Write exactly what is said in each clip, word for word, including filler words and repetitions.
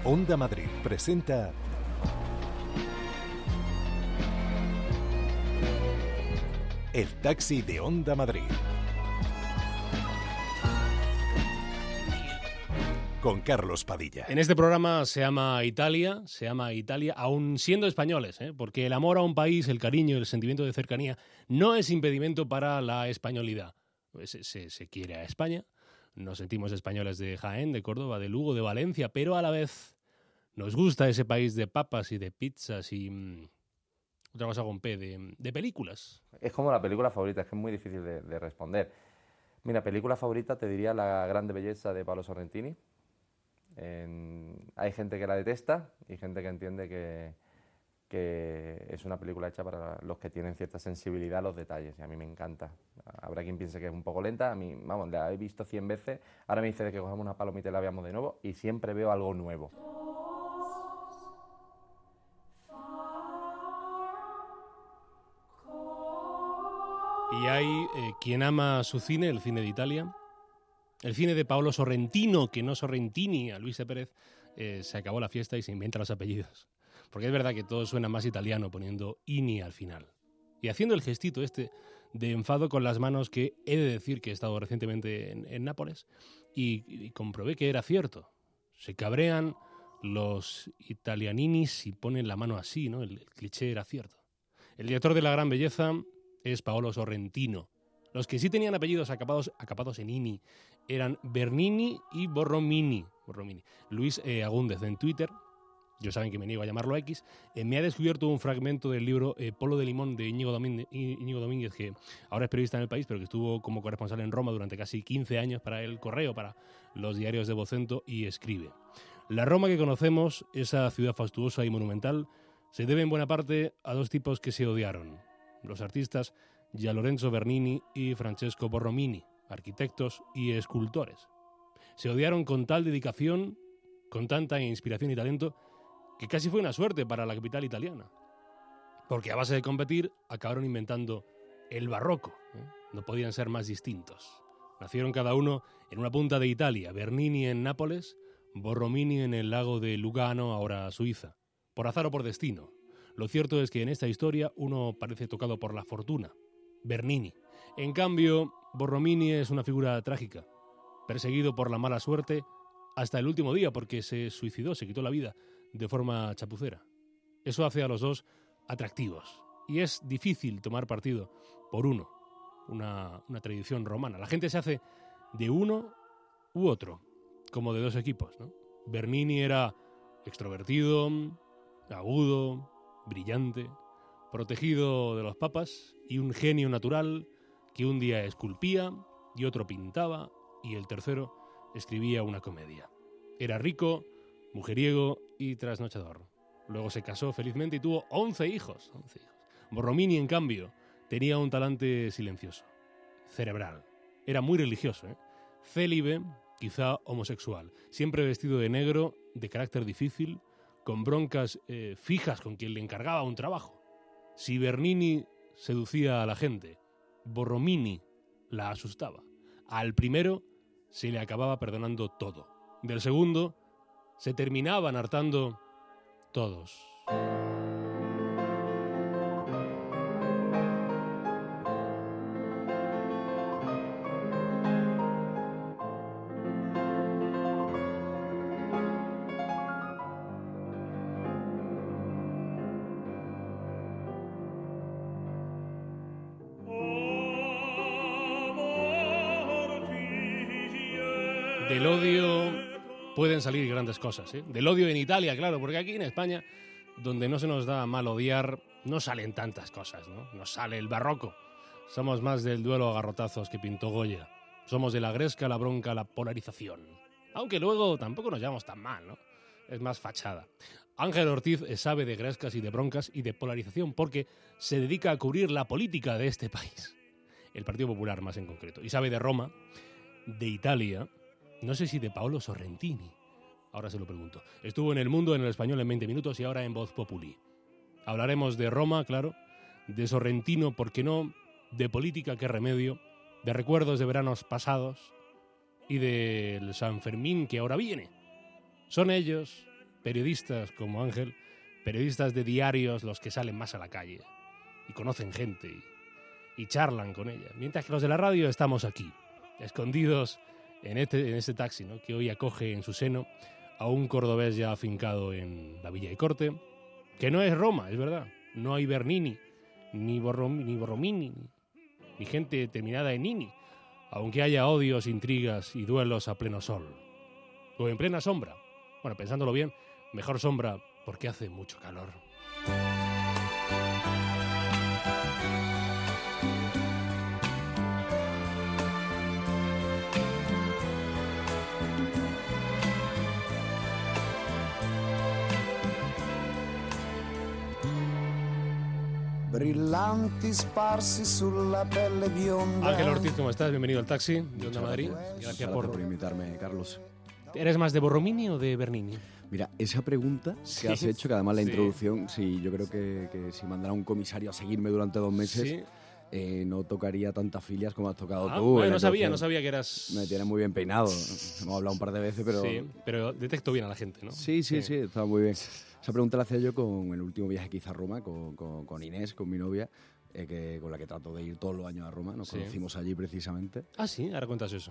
Onda Madrid presenta El Taxi de Onda Madrid. Con Carlos Padilla. En este programa se ama Italia, se ama Italia, aun siendo españoles, ¿eh? Porque el amor a un país, el cariño, el sentimiento de cercanía, no es impedimento para la españolidad. Se, se, se quiere a España, nos sentimos españoles de Jaén, de Córdoba, de Lugo, de Valencia, pero a la vez nos gusta ese país de papas y de pizzas y mmm, otra cosa con P, de, de películas. Es como la película favorita, es que es muy difícil de, de responder. Mira, película favorita te diría La Grande Belleza de Paolo Sorrentini. En, hay gente que la detesta y gente que entiende que, que es una película hecha para los que tienen cierta sensibilidad a los detalles, y a mí me encanta. Habrá quien piense que es un poco lenta, a mí, vamos, la he visto cien veces, ahora me dice de que cogemos una palomita y la veamos de nuevo y siempre veo algo nuevo. Y hay eh, quien ama su cine, el cine de Italia, el cine de Paolo Sorrentino, que no Sorrentini, a Luis de Pérez, eh, se acabó la fiesta y se inventa los apellidos. Porque es verdad que todo suena más italiano poniendo ini al final. Y haciendo el gestito este de enfado con las manos, que he de decir que he estado recientemente en, en Nápoles y, y comprobé que era cierto. Se cabrean los italianinis y ponen la mano así, ¿no? El, el cliché era cierto. El director de La Gran Belleza es Paolo Sorrentino. Los que sí tenían apellidos acapados, acapados en ini eran Bernini y Borromini. Borromini. Luis eh, Agúndez en Twitter, yo saben que me niego a llamarlo X, eh, me ha descubierto un fragmento del libro eh, Polo de Limón de Íñigo Domínguez, Íñigo Domínguez, que ahora es periodista en El País, pero que estuvo como corresponsal en Roma durante casi quince años para El Correo, para los diarios de Vocento, y escribe: la Roma que conocemos, esa ciudad fastuosa y monumental, se debe en buena parte a dos tipos que se odiaron. Los artistas Gianlorenzo Bernini y Francesco Borromini, arquitectos y escultores. Se odiaron con tal dedicación, con tanta inspiración y talento, que casi fue una suerte para la capital italiana. Porque a base de competir, acabaron inventando el barroco, ¿eh? No podían ser más distintos. Nacieron cada uno en una punta de Italia, Bernini en Nápoles, Borromini en el lago de Lugano, ahora Suiza. Por azar o por destino. Lo cierto es que en esta historia uno parece tocado por la fortuna, Bernini. En cambio, Borromini es una figura trágica, perseguido por la mala suerte hasta el último día porque se suicidó, se quitó la vida de forma chapucera. Eso hace a los dos atractivos y es difícil tomar partido por uno, una, una tradición romana. La gente se hace de uno u otro, como de dos equipos, ¿no? Bernini era extrovertido, agudo, brillante, protegido de los papas y un genio natural que un día esculpía y otro pintaba y el tercero escribía una comedia. Era rico, mujeriego y trasnochador. Luego se casó felizmente y tuvo once hijos. once hijos. Borromini, en cambio, tenía un talante silencioso, cerebral. Era muy religioso, ¿eh? Célibe, quizá homosexual, siempre vestido de negro, de carácter difícil, con broncas eh, fijas con quien le encargaba un trabajo. Si Bernini seducía a la gente, Borromini la asustaba. Al primero se le acababa perdonando todo. Del segundo se terminaban hartando todos. Del odio pueden salir grandes cosas, ¿eh? Del odio en Italia, claro, porque aquí en España, donde no se nos da mal odiar, no salen tantas cosas, ¿no? No sale el barroco. Somos más del duelo a garrotazos que pintó Goya. Somos de la gresca, la bronca, la polarización. Aunque luego tampoco nos llevamos tan mal, ¿no? Es más fachada. Ángel Ortiz sabe de grescas y de broncas y de polarización porque se dedica a cubrir la política de este país. El Partido Popular, más en concreto. Y sabe de Roma, de Italia. No sé si de Paolo Sorrentini. Ahora se lo pregunto. Estuvo en El Mundo, en El Español en veinte minutos y ahora en Voz Populi. Hablaremos de Roma, claro, de Sorrentino, ¿por qué no?, de política, qué remedio, de recuerdos de veranos pasados y del San Fermín que ahora viene. Son ellos, periodistas como Ángel, periodistas de diarios los que salen más a la calle y conocen gente y, y charlan con ella. Mientras que los de la radio estamos aquí, escondidos en este, en este taxi, ¿no? Que hoy acoge en su seno a un cordobés ya afincado en la Villa y Corte, que no es Roma, es verdad. No hay Bernini, ni, Borrom, ni Borromini, ni, ni gente terminada en Nini, aunque haya odios, intrigas y duelos a pleno sol. O en plena sombra. Bueno, pensándolo bien, mejor sombra porque hace mucho calor. Brillanti sparsi sulla pelle bionda. Ángel Ortiz, ¿cómo estás? Bienvenido al Taxi de Onda Madrid. Gracias por... por invitarme, Carlos. ¿Eres más de Borromini o de Bernini? Mira, esa pregunta Sí. que has hecho, que además la Sí. introducción, sí, yo creo que, que si mandara un comisario a seguirme durante dos meses, Sí. eh, no tocaría tantas filias como has tocado Ah, tú. bueno, en la no sabía, introducción. no sabía que eras... Me tienes muy bien peinado. Hemos hablado un par de veces, pero... Sí, pero detecto bien a la gente, ¿no? Sí, sí, sí, está muy bien. Esa pregunta la hacía yo con el último viaje que hice a Roma, con, con, con Inés, con mi novia, eh, que, con la que trato de ir todos los años a Roma. Nos Sí. conocimos allí precisamente. Ah, sí, ahora cuentas eso.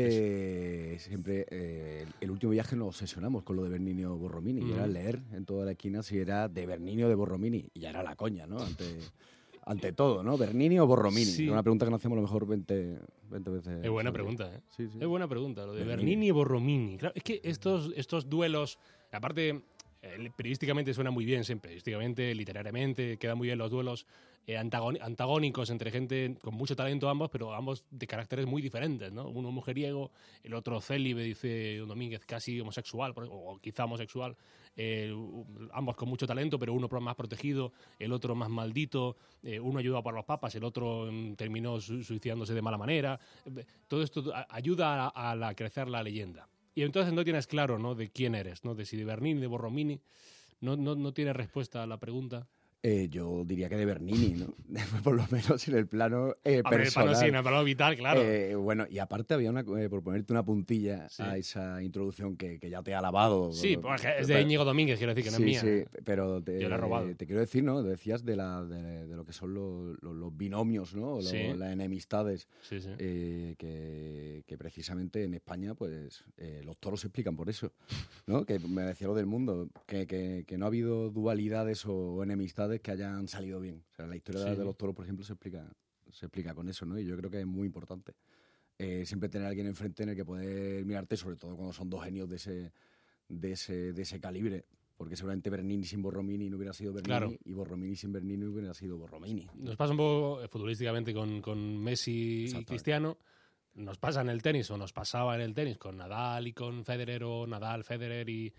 Eh, siempre, eh, el último viaje nos obsesionamos con lo de Bernini o Borromini, y era Mm. leer en toda la esquina si era de Bernini o de Borromini, y ya era la coña, ¿no? Ante, ante todo, ¿no? ¿Bernini o Borromini? Sí. Una pregunta que nos hacemos a lo mejor veinte, veinte veces. Es buena al día. pregunta, ¿eh? Sí, sí. Es buena pregunta, lo de Bernini. Bernini y Borromini. Claro, es que estos, estos duelos, aparte, eh, periodísticamente suena muy bien, siempre, periodísticamente, literariamente, quedan muy bien los duelos eh, antagoni- antagónicos entre gente con mucho talento ambos, pero ambos de caracteres muy diferentes, ¿no? Uno mujeriego, el otro célibe, dice Don Domínguez, casi homosexual, por- o quizá homosexual, eh, u- ambos con mucho talento, pero uno más protegido, el otro más maldito, eh, uno ayudado por los papas, el otro mm, terminó su- suicidándose de mala manera. Eh, Todo esto a- ayuda a, a la- crecer la leyenda. Y entonces no tienes claro, ¿no?, de quién eres, ¿no? De si de Bernini, de Borromini. No, no, no tienes respuesta a la pregunta. Eh, yo diría que de Bernini, ¿no? Por lo menos en el plano eh, Hombre, el personal. palo sí, en el palo vital, claro. Eh, bueno, y aparte había una, eh, por ponerte una puntilla Sí. a esa introducción que, que ya te he alabado. Sí, porque es de Pero- Íñigo Domínguez, quiero decir, que no sí, es mía. sí, pero te, Yo la he robado. te quiero decir, ¿no? Decías de, la, de, de lo que son los, los- los binomios, ¿no? Los- Sí. las enemistades, Sí, sí. eh, que, que precisamente en España, pues, eh, los toros se explican por eso, ¿no? Que me decía lo del mundo, que, que- que no ha habido dualidades o enemistades que hayan salido bien. O sea, la historia Sí. de los toros, por ejemplo, se explica, se explica con eso, ¿no? Y yo creo que es muy importante. Eh, siempre tener a alguien enfrente en el que poder mirarte, sobre todo cuando son dos genios de ese, de ese, de ese calibre, porque seguramente Bernini sin Borromini no hubiera sido Bernini, Claro. y Borromini sin Bernini no hubiera sido Borromini. Nos pasa un poco eh, futbolísticamente con, con Messi y Exactamente. Cristiano. Nos pasa en el tenis, o nos pasaba en el tenis con Nadal y con Federer, o Nadal, Federer y,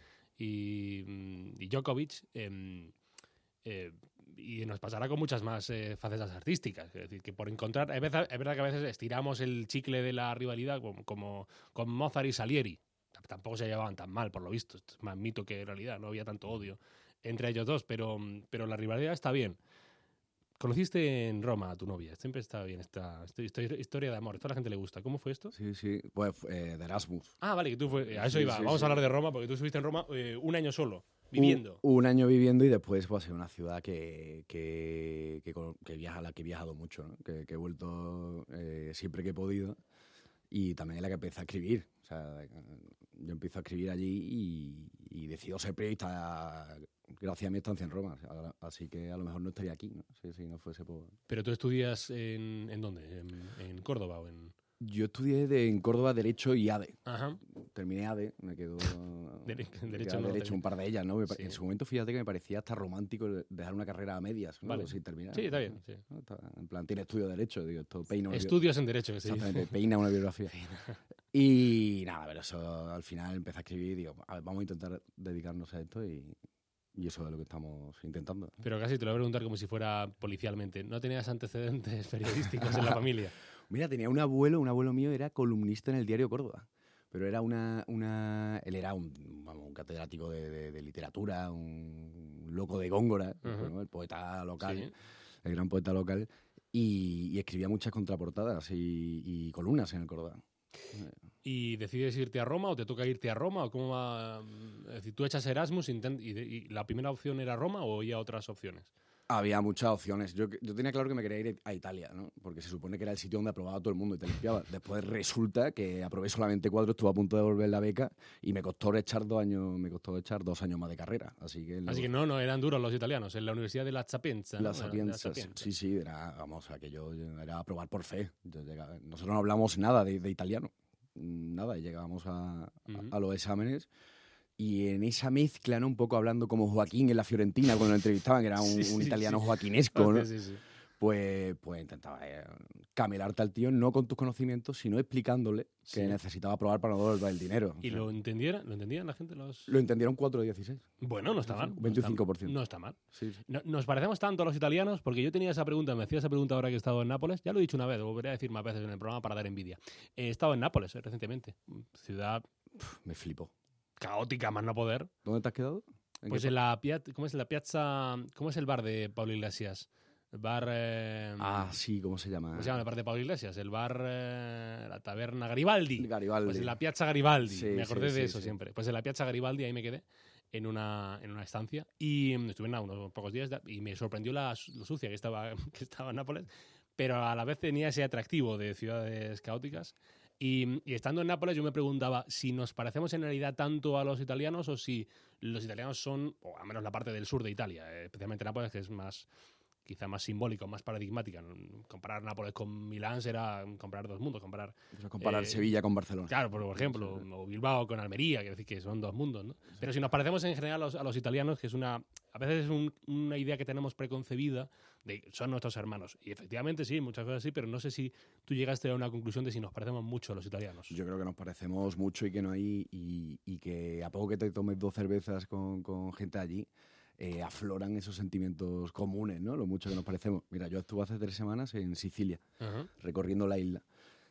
y, mm, y Djokovic. em, eh, y nos pasará con muchas más eh, facetas artísticas. Es decir, que por encontrar. Es verdad, es verdad que a veces estiramos el chicle de la rivalidad como, como con Mozart y Salieri. T- Tampoco se llevaban tan mal, por lo visto. Esto es más mito que realidad. No había tanto odio entre ellos dos, pero, pero la rivalidad está bien. Conociste en Roma a tu novia. Siempre está bien esta, esta histo- historia de amor. A toda la gente le gusta. ¿Cómo fue esto? Sí, sí, pues eh, de Erasmus. Ah, vale, que tú fue, a eso Sí, iba. sí, Vamos sí. a hablar de Roma, porque tú estuviste en Roma eh, un año solo, viviendo. Un, un año viviendo y después pues, es una ciudad que, que, que, con- que viaja, a la que he viajado mucho, ¿no? que, que he vuelto eh, siempre que he podido, y también en la que empecé a escribir. O sea, yo empiezo a escribir allí y, y decido ser periodista gracias a mi estancia en Roma. Ahora- Así que a lo mejor no estaría aquí, ¿no? Si, si no fuese por... Pero tú estudias en, ¿en dónde? ¿En, en Córdoba o en...? Yo estudié de- en Córdoba Derecho y A D E. Ajá. Terminé A D E, me quedó Dere- me derecho queda no, derecho también. un par de ellas, ¿no? Me pa- Sí. En su momento, fíjate que me parecía hasta romántico dejar una carrera a medias, ¿no? Vale. Sin terminar. Sí, está bien. Sí. ¿no? Está- En plan, tiene estudio de Derecho, digo, esto peina una Estudios en Derecho, que se biografía. dice. Exactamente, peina una biografía. Y nada, pero eso al final empecé a escribir y digo, a ver, vamos a intentar dedicarnos a esto y, y eso es lo que estamos intentando. ¿no? Pero casi te lo voy a preguntar como si fuera policialmente. ¿No tenías antecedentes periodísticos en la familia? Mira, tenía un abuelo, un abuelo mío era columnista en el diario Córdoba. Pero era una, una él era un, vamos, un catedrático de, de- de literatura, un loco de Góngora, Ujú. ¿no? El poeta local, Sí. el gran poeta local, y, y escribía muchas contraportadas y, y columnas en el Córdoba. ¿Y decides irte a Roma o te toca irte a Roma? ¿O cómo va? Es decir, tú echas Erasmus intent- y, de- y la primera opción era Roma o había otras opciones. Había muchas opciones. Yo, yo tenía claro que me quería ir a Italia, ¿no? Porque se supone que era el sitio donde aprobaba todo el mundo y te limpiaba. Después resulta que aprobé solamente cuatro, estuve a punto de devolver la beca y me costó echar dos años, me costó echar dos años más de carrera. Así que, Así que no, no, eran duros los italianos. En la Universidad de La Sapienza. ¿no? La Sapienza, De la Sapienza. sí, sí, era, vamos, aquello era aprobar por fe. Yo llegaba- nosotros no hablamos nada de, de italiano, nada, y llegábamos a, Ujú. a, a los exámenes. Y en esa mezcla, ¿no? Un poco hablando como Joaquín en la Fiorentina, cuando lo entrevistaban, que era un, Sí, sí, un italiano sí. joaquinesco, ¿no? Sí, sí, sí. Pues, pues intentaba eh, camelarte al tío, no con tus conocimientos, sino explicándole que Sí. necesitaba probar para no devolver el dinero. ¿Y O sea, lo entendieran? ¿Lo entendían la gente? Los... lo entendieron cuatro de dieciséis. Bueno, no está mal. no está- veinticinco por ciento. No está mal. Sí, sí. No- Nos parecemos tanto a los italianos, porque yo tenía esa pregunta, me hacía esa pregunta ahora que he estado en Nápoles, ya lo he dicho una vez, lo volveré a decir más veces en el programa para dar envidia. He estado en Nápoles eh, recientemente, ciudad Me flipo. caótica más no poder. ¿Dónde te has quedado? ¿En Pues qué en la, pia- ¿cómo es? En la piazza, ¿cómo es el bar de Pablo Iglesias? El bar... eh, pa- Ah, sí, ¿cómo se llama? ¿Cómo se llama el bar de Pablo Iglesias? El bar... eh, la taberna Garibaldi. Garibaldi. Pues en la Piazza Garibaldi, Sí, me acordé sí, de sí, eso sí. siempre. Pues en la Piazza Garibaldi ahí me quedé en una, en una estancia y mm, estuve nada, unos pocos días y me sorprendió la, lo sucia que estaba, que estaba en Nápoles, pero a la vez tenía ese atractivo de ciudades caóticas. Y, y estando en Nápoles yo me preguntaba si nos parecemos en realidad tanto a los italianos o si los italianos son, o al menos la parte del sur de Italia, eh, especialmente Nápoles, que es más... quizá más simbólico, más paradigmática. Comparar Nápoles con Milán será comparar dos mundos, comparar... Pues comparar eh, Sevilla con Barcelona. Claro, por, por ejemplo, o Bilbao con Almería, quiero decir que son dos mundos, ¿no? Pero si nos parecemos en general a los, a los italianos, que es una... A veces es un- una idea que tenemos preconcebida de que son nuestros hermanos. Y efectivamente sí, muchas cosas sí, pero no sé si tú llegaste a una conclusión de si nos parecemos mucho a los italianos. Yo creo que nos parecemos mucho y que no hay... Y, y que a poco que te tomes dos cervezas con, con gente allí, eh, afloran esos sentimientos comunes, ¿no? Lo mucho que nos parecemos. Mira, yo estuve hace tres semanas en Sicilia, Ajá. recorriendo la isla.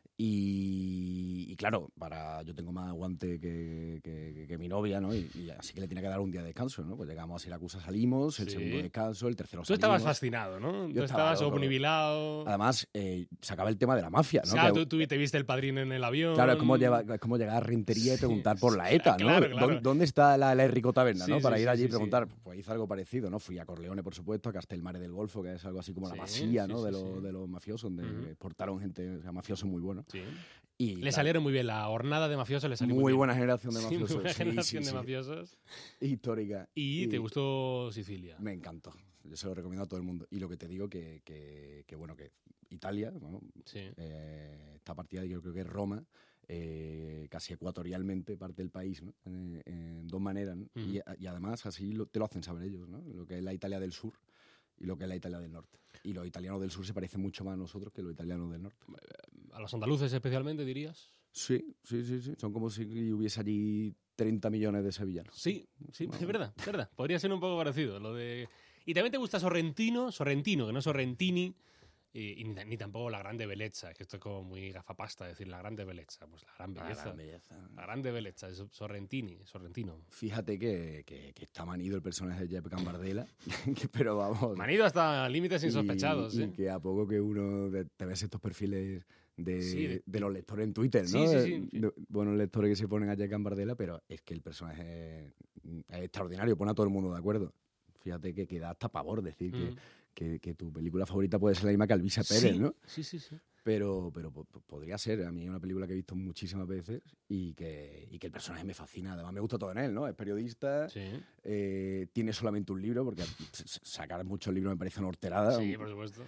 Y, y claro, para yo tengo más aguante que, que- que mi novia, ¿no? Y, y así que le tenía que dar un día de descanso, ¿no? Pues llegamos a Siracusa, salimos, el Sí. segundo descanso, el tercero Tú salimos. estabas fascinado, ¿no? Yo Tú estaba estabas loco. obnubilado. Además, eh, sacaba el tema de la mafia, O ¿no? sea, Que- tú, tú te viste el padrino en el avión. Claro, es como, lleva- es como llegar a Rentería y preguntar por la ETA, ¿no? claro, claro. ¿Dó- ¿Dónde está la, la Enrico Taberna, Sí, no? sí, Para sí, ir allí sí, y preguntar. sí. Pues hice algo parecido, ¿no? Fui a Corleone, por supuesto, a Castelmare del Golfo, que es algo así como la Sí, masía, ¿no? sí, de, sí, los, sí. de los mafiosos, donde Ujú. exportaron gente, o sea, mafiosos muy buenos. Sí. Y, Le claro, salieron muy bien, la hornada de mafiosos le salió muy, muy bien. buena generación de Sí, mafiosos. muy buena sí, generación sí, de sí. mafiosos. Histórica. Y, te gustó Sicilia. Me encantó. Yo se lo recomiendo a todo el mundo. Y lo que te digo que, que, que bueno, que Italia, bueno, Sí. eh, esta partida yo creo que es Roma, eh, casi ecuatorialmente parte del país, ¿no? Eh, en dos maneras, ¿no? Ujú. y, y además así lo- te lo hacen saber ellos, ¿no? Lo que es la Italia del sur y lo que es la Italia del norte. Y los italianos del sur se parecen mucho más a nosotros que los italianos del norte. A los andaluces especialmente, dirías. Sí, sí, sí, sí. Son como si hubiese allí treinta millones de sevillanos. Sí, sí, Bueno. es verdad, es verdad. Podría ser un poco parecido. Lo de... Y también te gusta Sorrentino, Sorrentino, que no Sorrentini, y, y ni, ni tampoco la grande bellezza, que esto es como muy gafapasta decir la grande bellezza, pues la gran belleza. La belleza. La grande bellezza, es Sorrentini, Sorrentino. Fíjate que, que, que está manido el personaje de Jeff Gambardella, que- pero vamos... Me han ido hasta límites insospechados, y, ¿eh? y que a poco que uno de- te ves estos perfiles de, Sí, de- de los lectores en Twitter, Sí, ¿no? sí, De- sí, sí. de- buenos lectores que se ponen a Jack Gambardella, pero es que el personaje es, es extraordinario, pone a todo el mundo de acuerdo. Fíjate que queda hasta pavor decir que, Mm. que, que tu película favorita puede ser la misma que Alvisa Pérez, Sí, ¿no? sí, sí, sí. Pero, pero po- po- podría ser. A mí es una película que he visto muchísimas veces y que, y que el personaje me fascina. Además, me gusta todo en él, ¿no? Es periodista, Sí, eh, tiene solamente un libro, porque s- s- sacar muchos libros me parece una horterada. sí, por supuesto.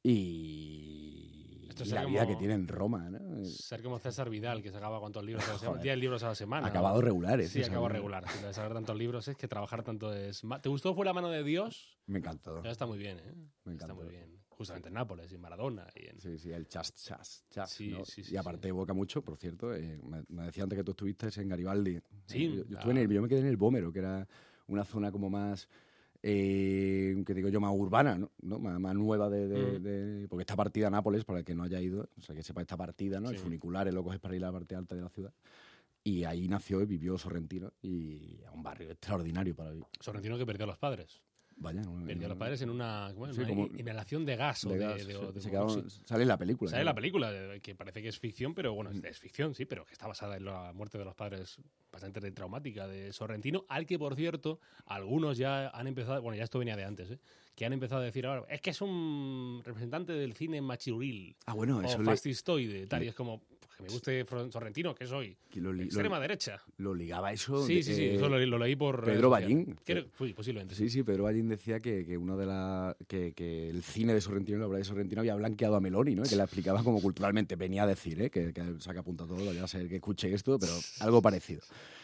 Y, Esto y sería la vida como- que tiene en Roma, ¿no? Ser como César Vidal, que sacaba cuántos libros a la semana. Joder. diez libros a la semana. Acabado regular, ¿eh? Sí, César acabo Vidal. regular. Si lo de sacar tantos libros es que trabajar tanto es... ma- ¿Te gustó Fue la mano de Dios? Me encantó. Ya está muy bien, ¿eh? Me Está encantó. muy bien. Justamente en Nápoles, y en Maradona. Y en... Sí, sí, el chas, chas, chas. Sí, ¿no? sí, sí, y aparte sí. evoca mucho, por cierto. eh, me, me decía antes que tú estuviste en Garibaldi. Sí, Yo, yo la- estuve en el- yo me quedé en el Bómero, que era una zona como más, eh, que digo yo, más urbana, ¿no? ¿no? Más, más nueva de, de- Mm. de- Porque esta partida a Nápoles, para el que no haya ido, o sea, que sepa esta partida, ¿no? El Sí. funicular, el loco es para ir a la parte alta de la ciudad. Y ahí nació y vivió Sorrentino, y a un barrio extraordinario para vivir. Sorrentino que perdió a los padres. Vaya, no, El Día de los Padres en una, bueno, sí, una como inhalación de gas. O de de, gas, de- se- de- se de- quedaron- sí. sale en la película. Sale ¿no? la película, eh, que parece que es ficción, pero bueno, es, es ficción, sí, pero que está basada en la muerte de los padres bastante traumática de Sorrentino, al que, por cierto, algunos ya han empezado, bueno, ya esto venía de antes, ¿eh? que han empezado a decir ahora, es que es un representante del cine machiruril Ah, bueno, o eso le, fascistoide, tal, y es como, pues, que me guste Fro- Sorrentino, que soy que lo, li- extrema lo- derecha. lo ligaba eso. Sí, de- sí, sí, eh, eso lo, lo leí por... redes Pedro sociales. Ballín. Creo- sí, posiblemente. Sí, sí, Pedro Ballín decía que, que uno de la, que, que el cine de Sorrentino, la obra de Sorrentino, había blanqueado a Meloni, ¿no? Que la explicaba como culturalmente venía a decir, ¿eh? Que, que saca apunta todo, ya sé que escuche esto, pero algo parecido.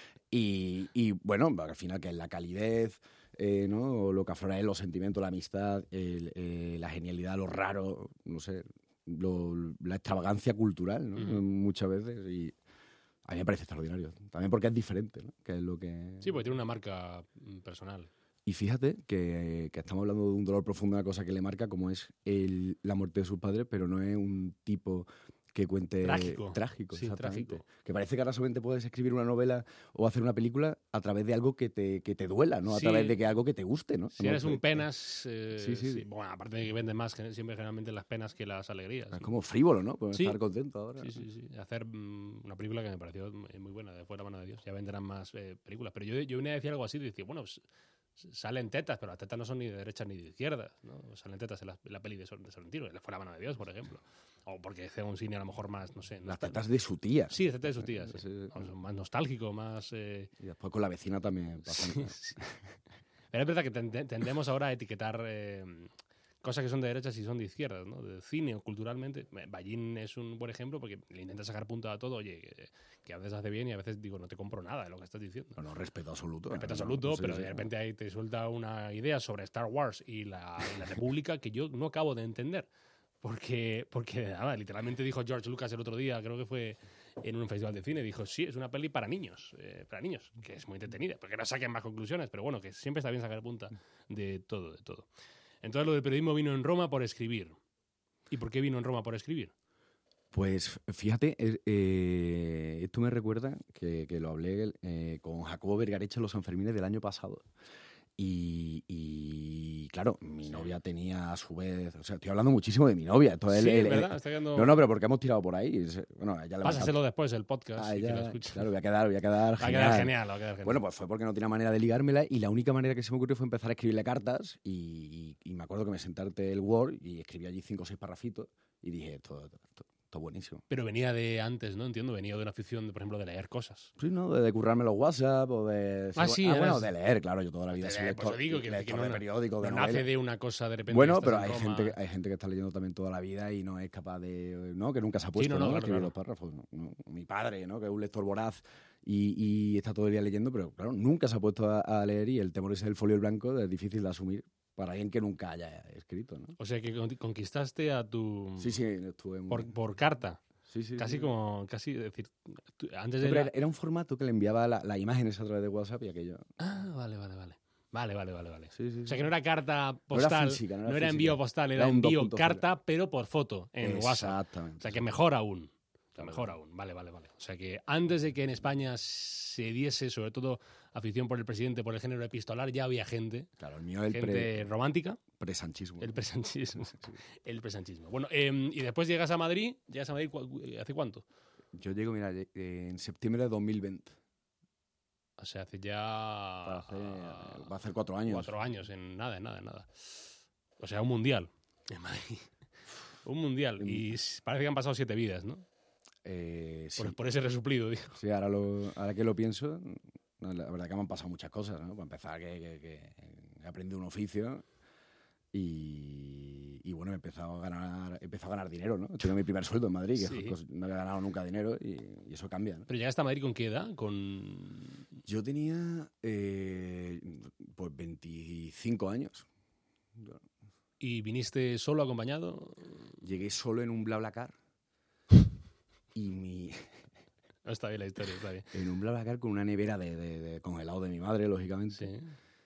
Y, y, bueno, al final que es la calidez, eh, ¿no? O lo que aflora es los sentimientos, la amistad, el, eh, la genialidad, lo raro, no sé, lo- la extravagancia cultural, ¿no? Ujú. Muchas veces. Y a mí me parece extraordinario. También porque es diferente, ¿no? Que es lo que... Sí, porque tiene una marca mm, personal. Y fíjate que, que estamos hablando de un dolor profundo, una cosa que le marca, como es el, la muerte de sus padres, pero no es un tipo que cuente... Trágico. Trágico, Sí, exactamente. trágico. Que parece que ahora solamente puedes escribir una novela o hacer una película a través de algo que te, que te duela, ¿no? A Sí. través de que algo que te guste, ¿no? Si No, eres un que- penas, eh, Sí, sí. sí, bueno, aparte de que vende más que siempre generalmente las penas que las alegrías. Es ¿no? como frívolo, ¿no? Puedes Sí. estar contento ahora. Sí, sí, sí. Hacer mm, una película que me pareció eh, muy buena, de Fuera mano de Dios. Ya venderán más eh, películas. Pero yo, yo venía a decir algo así, de decir, bueno, pues, s- salen tetas, pero las tetas no son ni de derechas ni de izquierdas, ¿no? Salen tetas en la, en la peli de, Sor- de Sorrentino, en Fuera mano de Dios, por ejemplo. O porque hace un cine a lo mejor más, no sé. Las nostal- tetas de su tía. Sí, de tetas de sus tías. Sí, sí. sí. O sea, más nostálgico, más... eh, Y después con la vecina también pasa. Sí, sí. Pero es verdad que tende- tendemos ahora a etiquetar eh, cosas que son de derechas y son de izquierdas, ¿no? De cine o culturalmente. Eh, Ballín es un buen ejemplo porque le intenta sacar punta a todo. Oye, que, que a veces hace bien y a veces digo, no te compro nada de lo que estás diciendo. No, no, respeto absoluto. Respeto ¿eh? No, absoluto, sí, pero sí. de repente ahí te suelta una idea sobre Star Wars y la, y la República que yo no acabo de entender. Porque, porque nada, literalmente dijo George Lucas el otro día, creo que fue en un festival de cine, dijo, sí, es una peli para niños, eh, para niños, que es muy entretenida, porque no saquen más conclusiones, pero bueno, que siempre está bien sacar punta de todo, de todo. Entonces lo del periodismo vino en Roma por escribir. ¿Y por qué vino en Roma por escribir? Pues fíjate, eh, eh, esto me recuerda que, que lo hablé eh, con Jacobo Vergareche en los Sanfermines del año pasado. Y, y, claro, mi novia tenía a su vez, o sea, estoy hablando muchísimo de mi novia. Esto es Sí, el- el- ¿verdad? el- Está quedando... no, no, pero porque hemos tirado por ahí. Es- Bueno, a ella le va a Pásaselo después, el podcast, encantar- a y que lo ella- escuches. claro, voy a quedar, voy a quedar Va a genial. quedar genial, va a quedar genial. Bueno, pues fue porque no tenía manera de ligármela y la única manera que se me ocurrió fue empezar a escribirle cartas y, y- y me acuerdo que me sentarte el Word y escribí allí cinco o seis parrafitos y dije, esto, esto, esto es buenísimo. Pero venía de antes, ¿no? Entiendo, venía de una afición, por ejemplo, de leer cosas. Sí, ¿no? De, de currarme los WhatsApp o de... Ah, sí, bueno, eras- de leer, claro, yo toda la vida he De sido leer, pues lector, te digo que- lector que no de na- periódicos, de No nace novelas. de una cosa de repente. Bueno, que estás pero en hay Roma. gente, que- hay gente que está leyendo también toda la vida y no es capaz de... ¿no? Que nunca se ha puesto no, no, ¿no? a claro, escribir claro. los párrafos. ¿no? No, mi padre, ¿no? Que es un lector voraz y, y está todo el día leyendo, pero claro, nunca se ha puesto a, a leer y el temor ese del folio en blanco es difícil de asumir para alguien que nunca haya escrito, ¿no? O sea, que con- conquistaste a tu... Sí, sí, estuve muy... Por, por carta. sí, sí, Casi sí. como... Casi decir... tú- antes No, de... pero la- era, era un formato que le enviaba la- las imágenes a través de WhatsApp y aquello... Ah, vale, vale, vale. Vale, vale, vale, vale. Sí, sí, O sea, sí. que no era carta No era postal, física, no no era era, física. envío postal, era, Era un envío dos punto cero. carta, pero por foto, en WhatsApp. Exactamente. O sea, que mejor aún. O sea, mejor aún. Vale, vale, vale. O sea, que antes de que en España se diese, sobre todo, afición por el presidente, por el género epistolar, ya había gente, Claro, el mío es el gente pre, romántica, presanchismo. el presanchismo. El presanchismo. Bueno, eh, y después llegas a Madrid, llegas a Madrid, ¿cu- ¿hace cuánto? Yo llego, mira, eh, en septiembre de dos mil veinte. O sea, hace ya... Va a hacer, va a hacer cuatro años. Cuatro años, en nada, en nada, en nada. O sea, un mundial en Madrid. Un mundial. Y s- parece que han pasado siete vidas, ¿no? Eh, sí, Por, por ese resuplido, digo. sí, ahora, lo, ahora que lo pienso, no, la verdad que me han pasado muchas cosas, ¿no? Para empezar, que, que- que he aprendido un oficio y, y bueno, he empezado a ganar, he empezado a ganar dinero, ¿no? He tenido mi primer sueldo en Madrid, que Sí. pues, no había ganado nunca dinero y, y eso cambia, ¿no? Pero llegaste a Madrid ¿con qué edad? Con... Yo tenía eh, pues veinticinco años. ¿Y viniste solo, acompañado? Llegué solo en un BlaBlaCar y mi, No, está bien la historia, está bien. en un BlaBlaCar con una nevera de, de- de congelado de mi madre, lógicamente. Sí.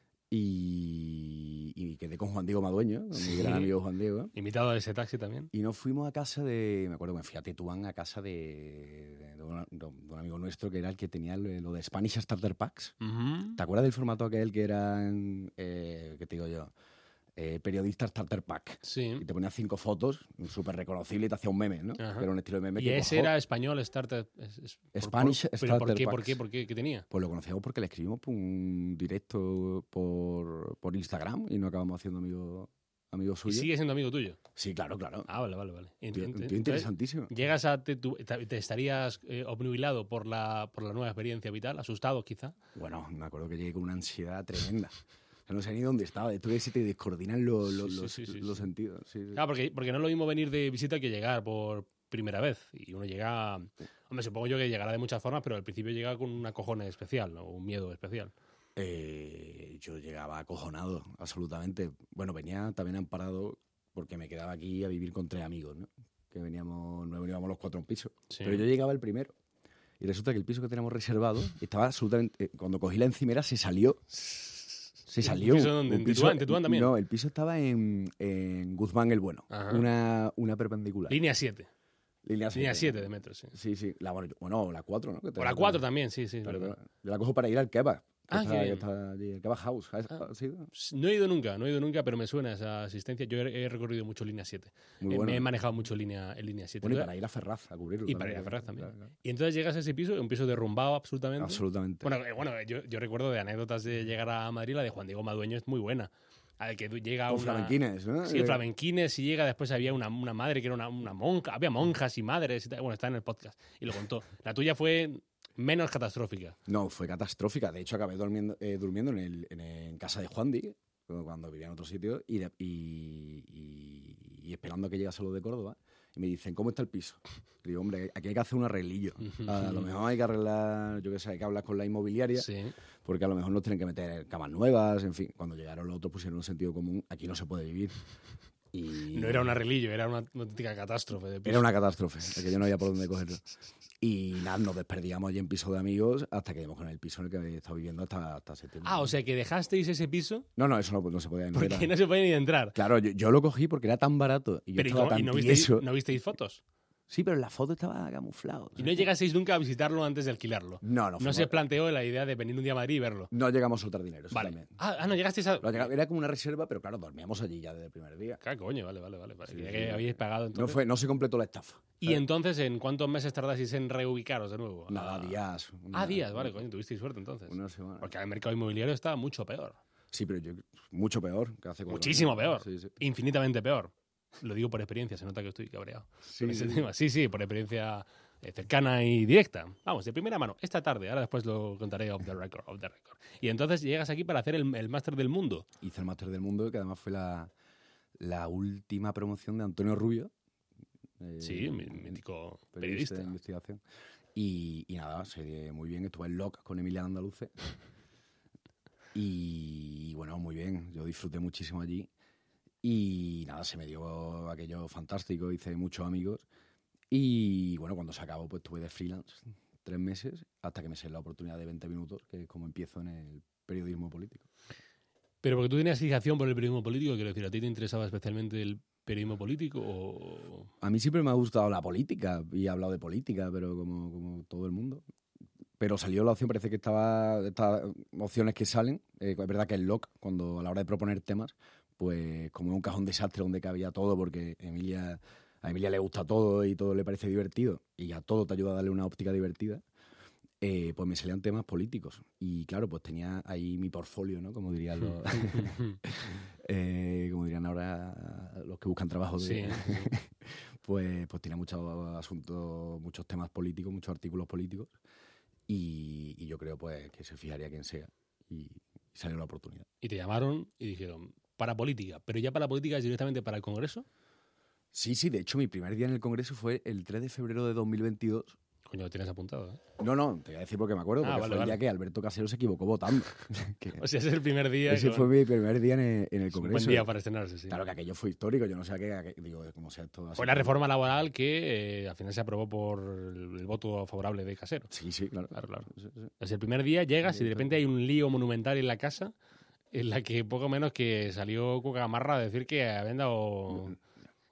Y, y quedé con Juan Diego Madueño, con Sí. mi gran amigo Juan Diego. Invitado a ese taxi también. Y nos fuimos a casa de... Me acuerdo que me fui a Tetuán, a casa de, de un, de un amigo nuestro que era el que tenía el- lo de Spanish Starter Packs. Ujú. ¿Te acuerdas del formato aquel que eran, eh, qué te digo yo, eh, periodista Starter Pack? Sí. Y te ponía cinco fotos, súper reconocible y te hacía un meme, ¿no? Ajá. Que era un estilo de meme Y que ese cojo- era español, Starter... es- es- por- Spanish por- ¿Pero por Starter qué, por Packs. qué, por qué? ¿Qué tenía? Pues lo conocíamos porque le escribimos por un directo por, por Instagram y nos acabamos haciendo amigos amigos ¿Y suyos. sigue siendo amigo tuyo? Sí, claro, claro. Ah, vale, vale, vale. Tío, Ent- un ent- tío entonces, interesantísimo. ¿Llegas a... Te, tu- te- te estarías eh, obnubilado por la, por la nueva experiencia vital? ¿Asustado, quizá? Bueno, me acuerdo que llegué con una ansiedad tremenda. O sea, no sé ni dónde estaba. Esto que se te descoordinan los, los, Sí, sí, los, sí, sí, los sí. sentidos. Sí, sí. Claro, porque, porque no es lo mismo venir de visita que llegar por primera vez. Y uno llega... Hombre, supongo yo que llegará de muchas formas, pero al principio llega con un acojone especial, ¿no? Un miedo especial. Eh, yo llegaba acojonado, absolutamente. Bueno, venía también amparado porque me quedaba aquí a vivir con tres amigos, ¿no? Que veníamos, no veníamos los cuatro en piso. Sí. Pero yo llegaba el primero. Y resulta que el piso que teníamos reservado estaba absolutamente... eh, cuando cogí la encimera se salió. Se salió. ¿Un piso dónde? un ¿En piso- Tetuán? ¿En Tetuán también? No, el piso estaba en, en Guzmán el Bueno. Ajá. Una, una perpendicular. Línea siete. Línea Línea siete de metro, sí. Sí, sí. La, bueno, bueno, la cuatro, ¿no? Que te O la cuatro también, sí, sí. es Claro, verdad. claro. Yo la cojo para ir al kebab. Que Ah, está, qué que bien. está allí, el kebab house. ¿Has, Ah. has ido? No he ido nunca, no he ido nunca, pero me suena esa asistencia. Yo he, he recorrido mucho línea siete. Muy Eh, bueno. Me he manejado mucho línea, en línea siete. Bueno, y Entonces- para ir a Ferraz a cubrirlo. y para ir a claro, Ferraz también. claro, claro. Y entonces llegas a ese piso, un piso derrumbado absolutamente. Absolutamente. Bueno, eh, bueno yo, yo recuerdo de anécdotas de llegar a Madrid, la de Juan Diego Madueño es muy buena. Al que tú- llega Con una... flamenquines, ¿no? Sí, el Eh, flamenquines, y llega, después había una, una madre que era una, una monja, había monjas y madres, y tal. Bueno, está en el podcast, y lo contó. La tuya fue menos catastrófica. No, fue catastrófica. De hecho, acabé durmiendo, eh, durmiendo en, el, en, en casa de Juan Di, cuando, cuando vivía en otro sitio, y, de- y, y- y esperando a que llegase lo de Córdoba. Y me dicen, ¿cómo está el piso? Y digo, hombre, aquí hay que hacer un arreglillo. A lo mejor hay que arreglar, yo qué sé, hay que hablar con la inmobiliaria, Sí. porque a lo mejor nos tienen que meter camas nuevas, en fin. Cuando llegaron los otros pusieron un sentido común, aquí no se puede vivir. Y No era un arreglillo, era una, una auténtica catástrofe de piso. Era una catástrofe, que yo no había por dónde cogerlo. Y nada, nos desperdíamos allí en piso de amigos hasta que dimos con el piso en el que había estado viviendo hasta, hasta septiembre. Ah, o sea que dejasteis ese piso No, no, eso no, no se podía ni porque ver. no se puede ni entrar. Claro, yo, yo lo cogí porque era tan barato y yo Pero ¿y, estaba cómo- y tan no, visteis, tieso. no visteis fotos? Sí, pero en la foto estaba camuflado. Y no llegaseis nunca a visitarlo antes de alquilarlo. No, no, No fuimos- se planteó la idea de venir un día a Madrid y verlo. no llegamos a soltar dinero, eso Vale. también. Ah, ah, no llegasteis a... Lo llega- Era como una reserva, pero claro, dormíamos allí ya desde el primer día. Ah, coño, vale, vale, vale. vale. Sí, Que- sí, que sí. habíais pagado No, entonces. fue, no se completó la estafa. Y entonces, ¿en cuántos meses tardasteis en reubicaros de nuevo? Nada, Ah. días. una- Ah, días, vale, coño, tuvisteis suerte entonces. Una semana. Porque el mercado inmobiliario está mucho peor. Sí, pero yo, mucho peor que hace cuatro Muchísimo años. peor. Sí, sí. Infinitamente peor. Lo digo por experiencia, se nota que estoy cabreado. Sí, con ese sí. tema. Sí, sí, por experiencia eh, cercana y directa. Vamos, de primera mano, esta tarde, ahora después lo contaré off the record, off the record. Y entonces llegas aquí para hacer el, el máster del mundo. Hice el máster del mundo, que además fue la, la última promoción de Antonio Rubio. eh, Sí, mi- mítico periodista periodista. de investigación. Y, y nada, se dio muy bien. Estuve en L O C con Emiliano Andaluce. Y bueno, muy bien. Yo disfruté muchísimo allí. Y nada, se me dio aquello fantástico. Hice muchos amigos. Y bueno, cuando se acabó, pues estuve de freelance tres meses hasta que me salió la oportunidad de veinte minutos, que es como empiezo en el periodismo político. Pero porque tú tenías fijación por el periodismo político, quiero decir, ¿a ti te interesaba especialmente el periodismo político o...? A mí siempre me ha gustado la política y he hablado de política, pero como, como todo el mundo. Pero salió la opción, parece que estaba estas opciones que salen. Eh, es verdad que el L O C, cuando a la hora de proponer temas, pues como es un cajón desastre donde cabía todo, porque Emilia, a Emilia le gusta todo y todo le parece divertido y a todo te ayuda a darle una óptica divertida, eh, pues me salían temas políticos. Y claro, pues tenía ahí mi portfolio, ¿no? Como dirían los... eh, como dirían ahora los que buscan trabajo. De, Sí. pues, pues tenía muchos asuntos, muchos temas políticos, muchos artículos políticos. Y, y yo creo pues que se fijaría quien sea. Y salió la oportunidad. Y te llamaron y dijeron, para política, pero ya para política es directamente para el Congreso. Sí, sí, de hecho mi primer día en el Congreso fue el tres de febrero de dos mil veintidós. Coño, lo tienes apuntado, ¿eh? No, no, te voy a decir porque me acuerdo, Ah, porque vale, fue el vale. día que Alberto Casero se equivocó votando. Que O sea, ese es el primer día. ese que- fue mi primer día en el, en el es un Congreso. buen día para estrenarse, sí. Claro que aquello fue histórico, yo no sé a qué, a qué- digo, como sea esto así. Fue la reforma laboral que eh, al final se aprobó por el, el voto favorable de Casero. Sí, sí, claro. Claro, claro. Sí, sí. Es el primer día, llegas y de repente hay un lío monumental en la casa en la que poco menos que salió Cuca Gamarra a decir que habían dado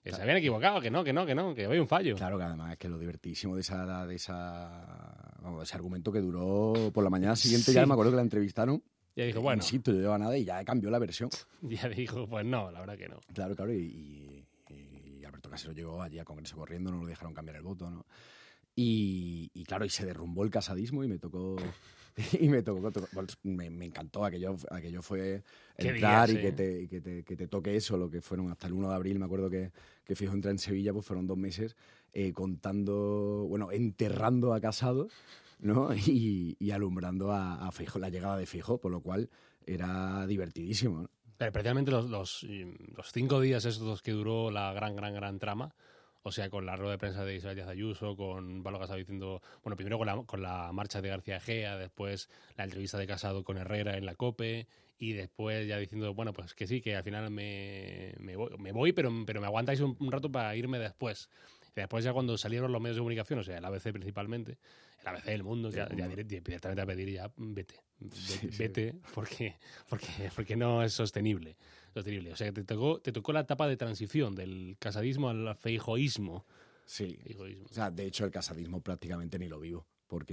Que se habían equivocado, que no, que no, que no, que había un fallo. Claro, que además es que lo divertidísimo de esa, de esa, vamos, de ese argumento que duró por la mañana siguiente, Sí. ya me acuerdo que la entrevistaron. Ya dijo, eh, bueno, Insisto, yo llevaba nada y ya cambió la versión. ya dijo, pues no, la verdad que no. Claro, claro, y, y, y Alberto Casero llegó allí al Congreso corriendo, no lo dejaron cambiar el voto, ¿no? Y, y claro, y se derrumbó el casadismo y me tocó... Y me tocó, tocó bueno, me, me encantó, aquello, aquello fue Qué entrar día, y sí. que te, y que, te, que te toque eso, lo que fueron hasta el uno de abril, me acuerdo que, que Feijóo entra en Sevilla, pues fueron dos meses eh, contando, bueno, enterrando a Casado, ¿no? Y, y alumbrando a, a Feijóo, la llegada de Feijóo, por lo cual era divertidísimo, ¿no? Pero especialmente los, los, los cinco días estos que duró la gran, gran, gran trama, o sea, con la rueda de prensa de Isabel Díaz Ayuso, con Pablo Casado diciendo, bueno, primero con la, con la marcha de García Egea, después la entrevista de Casado con Herrera en la COPE, y después ya diciendo, bueno, pues que sí, que al final me, me voy, me voy pero, pero me aguantáis un, un rato para irme después. Y después ya cuando salieron los medios de comunicación, o sea, el A B C principalmente, el A B C, El Mundo, ya, ya direct- directamente a pedir ya, vete, vete, Sí, sí. vete porque, porque, porque no es sostenible. sostenible. O sea, que te tocó, te tocó la etapa de transición del casadismo al feijoísmo. Sí. Feijoísmo. O sea, de hecho, el casadismo prácticamente ni lo vivo,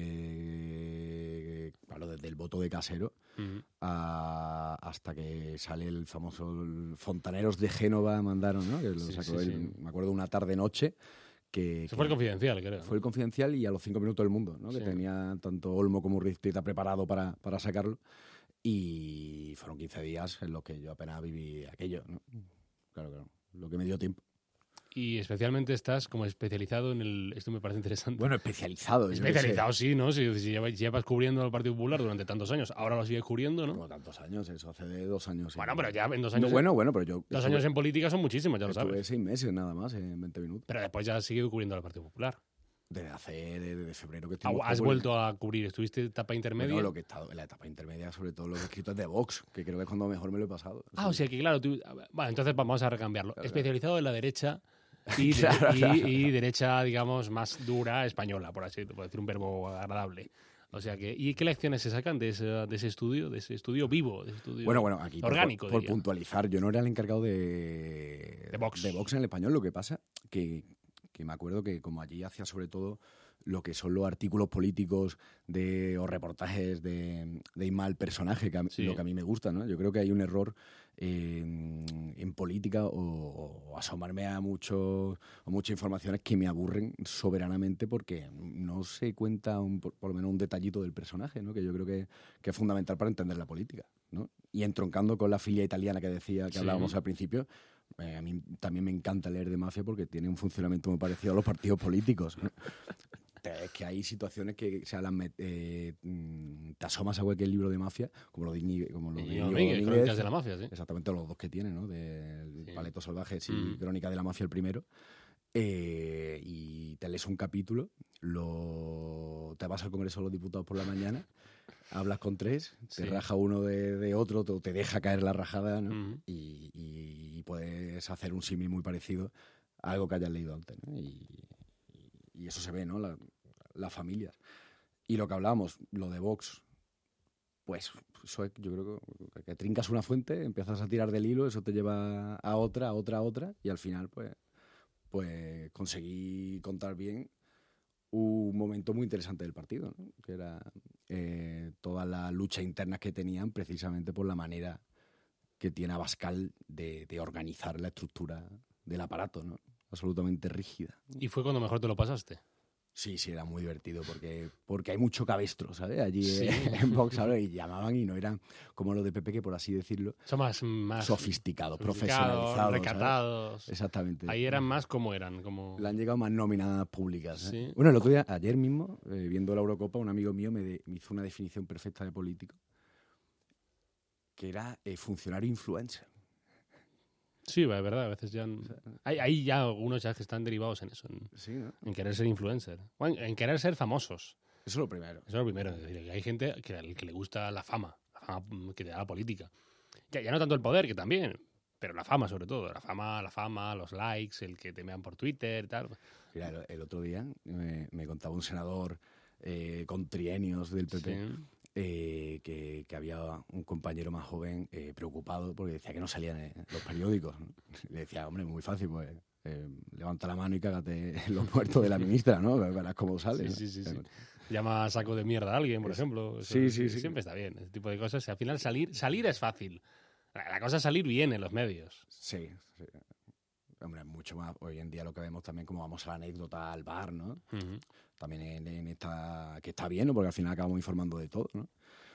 porque, claro, desde el voto de Casero Ujú. a- hasta que sale el famoso el Fontaneros de Génova mandaron, ¿no? Que lo Sí, sacó sí, él, sí. me acuerdo, una tarde-noche. Que, Eso que fue el Confidencial, creo. fue el Confidencial y a los cinco minutos El Mundo, ¿no? Sí. Que tenía tanto Olmo como Urriztieta preparado para, para sacarlo. Y fueron quince días en los que yo apenas viví aquello, ¿no? Claro, claro. Lo que me dio tiempo. Y especialmente estás como especializado en el... Esto me parece interesante. Bueno, especializado. yo qué sé. especializado, sí, ¿no? Si, si llevas, llevas cubriendo al Partido Popular durante tantos años, ahora lo sigues cubriendo, ¿no? Como tantos años, eso hace de dos años. Bueno, sí. pero ya en dos No, años... bueno, bueno, pero yo Dos estuve- años en política son muchísimos, ya lo estuve sabes. seis meses nada más, en veinte minutos. Pero después ya has seguido cubriendo al Partido Popular. Desde hace, de, de febrero que Ah, estoy... Has vuelto a cubrir, estuviste etapa intermedia. Bueno, lo que he estado en la etapa intermedia, sobre todo los escritos de Vox, que creo que es cuando mejor me lo he pasado. Ah, o sea que claro, tú... Bueno, entonces vamos a recambiarlo. Claro, Especializado en la derecha y, de- Claro, y- claro. y derecha, digamos, más dura española, por así por decir un verbo agradable. O sea que... ¿Y qué lecciones se sacan de ese, de ese estudio? De ese estudio vivo, de ese estudio Bueno, bueno, aquí por- orgánico, por, por diría. puntualizar, yo no era el encargado de, De Vox. de Vox en el español. Lo que pasa que, que me acuerdo que como allí hacía sobre todo lo que son los artículos políticos de, o reportajes de, de Ismael personaje, que a, mí- Sí. lo que a mí me gusta, ¿no? Yo creo que hay un error en, en política o, o asomarme a, muchos, a muchas informaciones que me aburren soberanamente porque no se cuenta un- por, por lo menos un detallito del personaje, ¿no? Que yo creo que, que es fundamental para entender la política, ¿no? Y entroncando con la filia italiana que decía, que Sí. hablábamos al principio, eh, a mí también me encanta leer de mafia porque tiene un funcionamiento muy parecido a los partidos políticos, ¿no? Es que hay situaciones que se hablan, eh, mm, te asomas a cualquier libro de mafia, como lo de Íñigo- como lo de Y Íñigo Domínguez, Domínguez, Crónicas de la Mafia, sí. exactamente los dos que tiene, ¿no? De Sí. Paletos Salvajes y Mm. Crónica de la Mafia el primero. Eh, y te lees un capítulo, lo, te vas al Congreso de los Diputados por la mañana, hablas con tres, te Sí. raja uno de, de otro, te, te deja caer la rajada, ¿no? Ujú. y, y puedes hacer un símil muy parecido a algo que hayas leído antes, ¿no? Y, y eso se ve, ¿no? La- las familias. Y lo que hablábamos, lo de Vox, pues eso es, yo creo que, que trincas una fuente, empiezas a tirar del hilo, eso te lleva a otra, a otra, a otra, y al final, pues, pues conseguí contar bien un momento muy interesante del partido, ¿no? Que era eh, todas las luchas internas que tenían precisamente por la manera que tiene Abascal de, de organizar la estructura del aparato, ¿no? Absolutamente rígida. Y fue cuando mejor te lo pasaste. Sí, sí, era muy divertido porque, porque hay mucho cabestro, ¿sabes? Allí Sí. eh, en Vox, ¿sabes? Y llamaban y no eran como los de P P, que por así decirlo, Son más, más sofisticados, sofisticados, profesionalizados. ¿sabes? recatados. Exactamente. Ahí eran más como eran, como... Le han llegado más nóminas públicas. ¿eh? Sí. Bueno, el otro día, ayer mismo, eh, viendo la Eurocopa, un amigo mío me, de- me hizo una definición perfecta de político, que era eh, funcionario influencer. Sí, es verdad, a veces ya... Hay, hay ya algunos ya que están derivados en eso, en, Sí, ¿no? en querer ser influencer. Bueno, en querer ser famosos. Eso es lo primero. Eso es lo primero. Es decir, que hay gente que, que le gusta la fama, la fama que te da la política. Ya, ya no tanto el poder, que también, pero la fama sobre todo. La fama, la fama, los likes, el que te vean por Twitter, tal. Mira, el, el otro día me, me contaba un senador eh, con trienios del P P Sí. eh, que, que había un compañero más joven eh, preocupado porque decía que no salían en los periódicos, ¿no? Le decía, hombre, muy fácil, pues eh, levanta la mano y cágate en los muertos de la ministra, ¿no? Verás cómo sale. Sí, ¿no? sí, sí, sí. Llama a saco de mierda a alguien, por ejemplo. Eso, Sí, sí, sí. Siempre está bien, ese tipo de cosas. Y al final salir, salir es fácil. La, la cosa es salir bien en los medios. Sí, sí. Hombre, mucho más. Hoy en día lo que vemos también como vamos a la anécdota al bar, ¿no? Uh-huh. También en, en esta... que está bien, ¿no? Porque al final acabamos informando de todo, ¿no?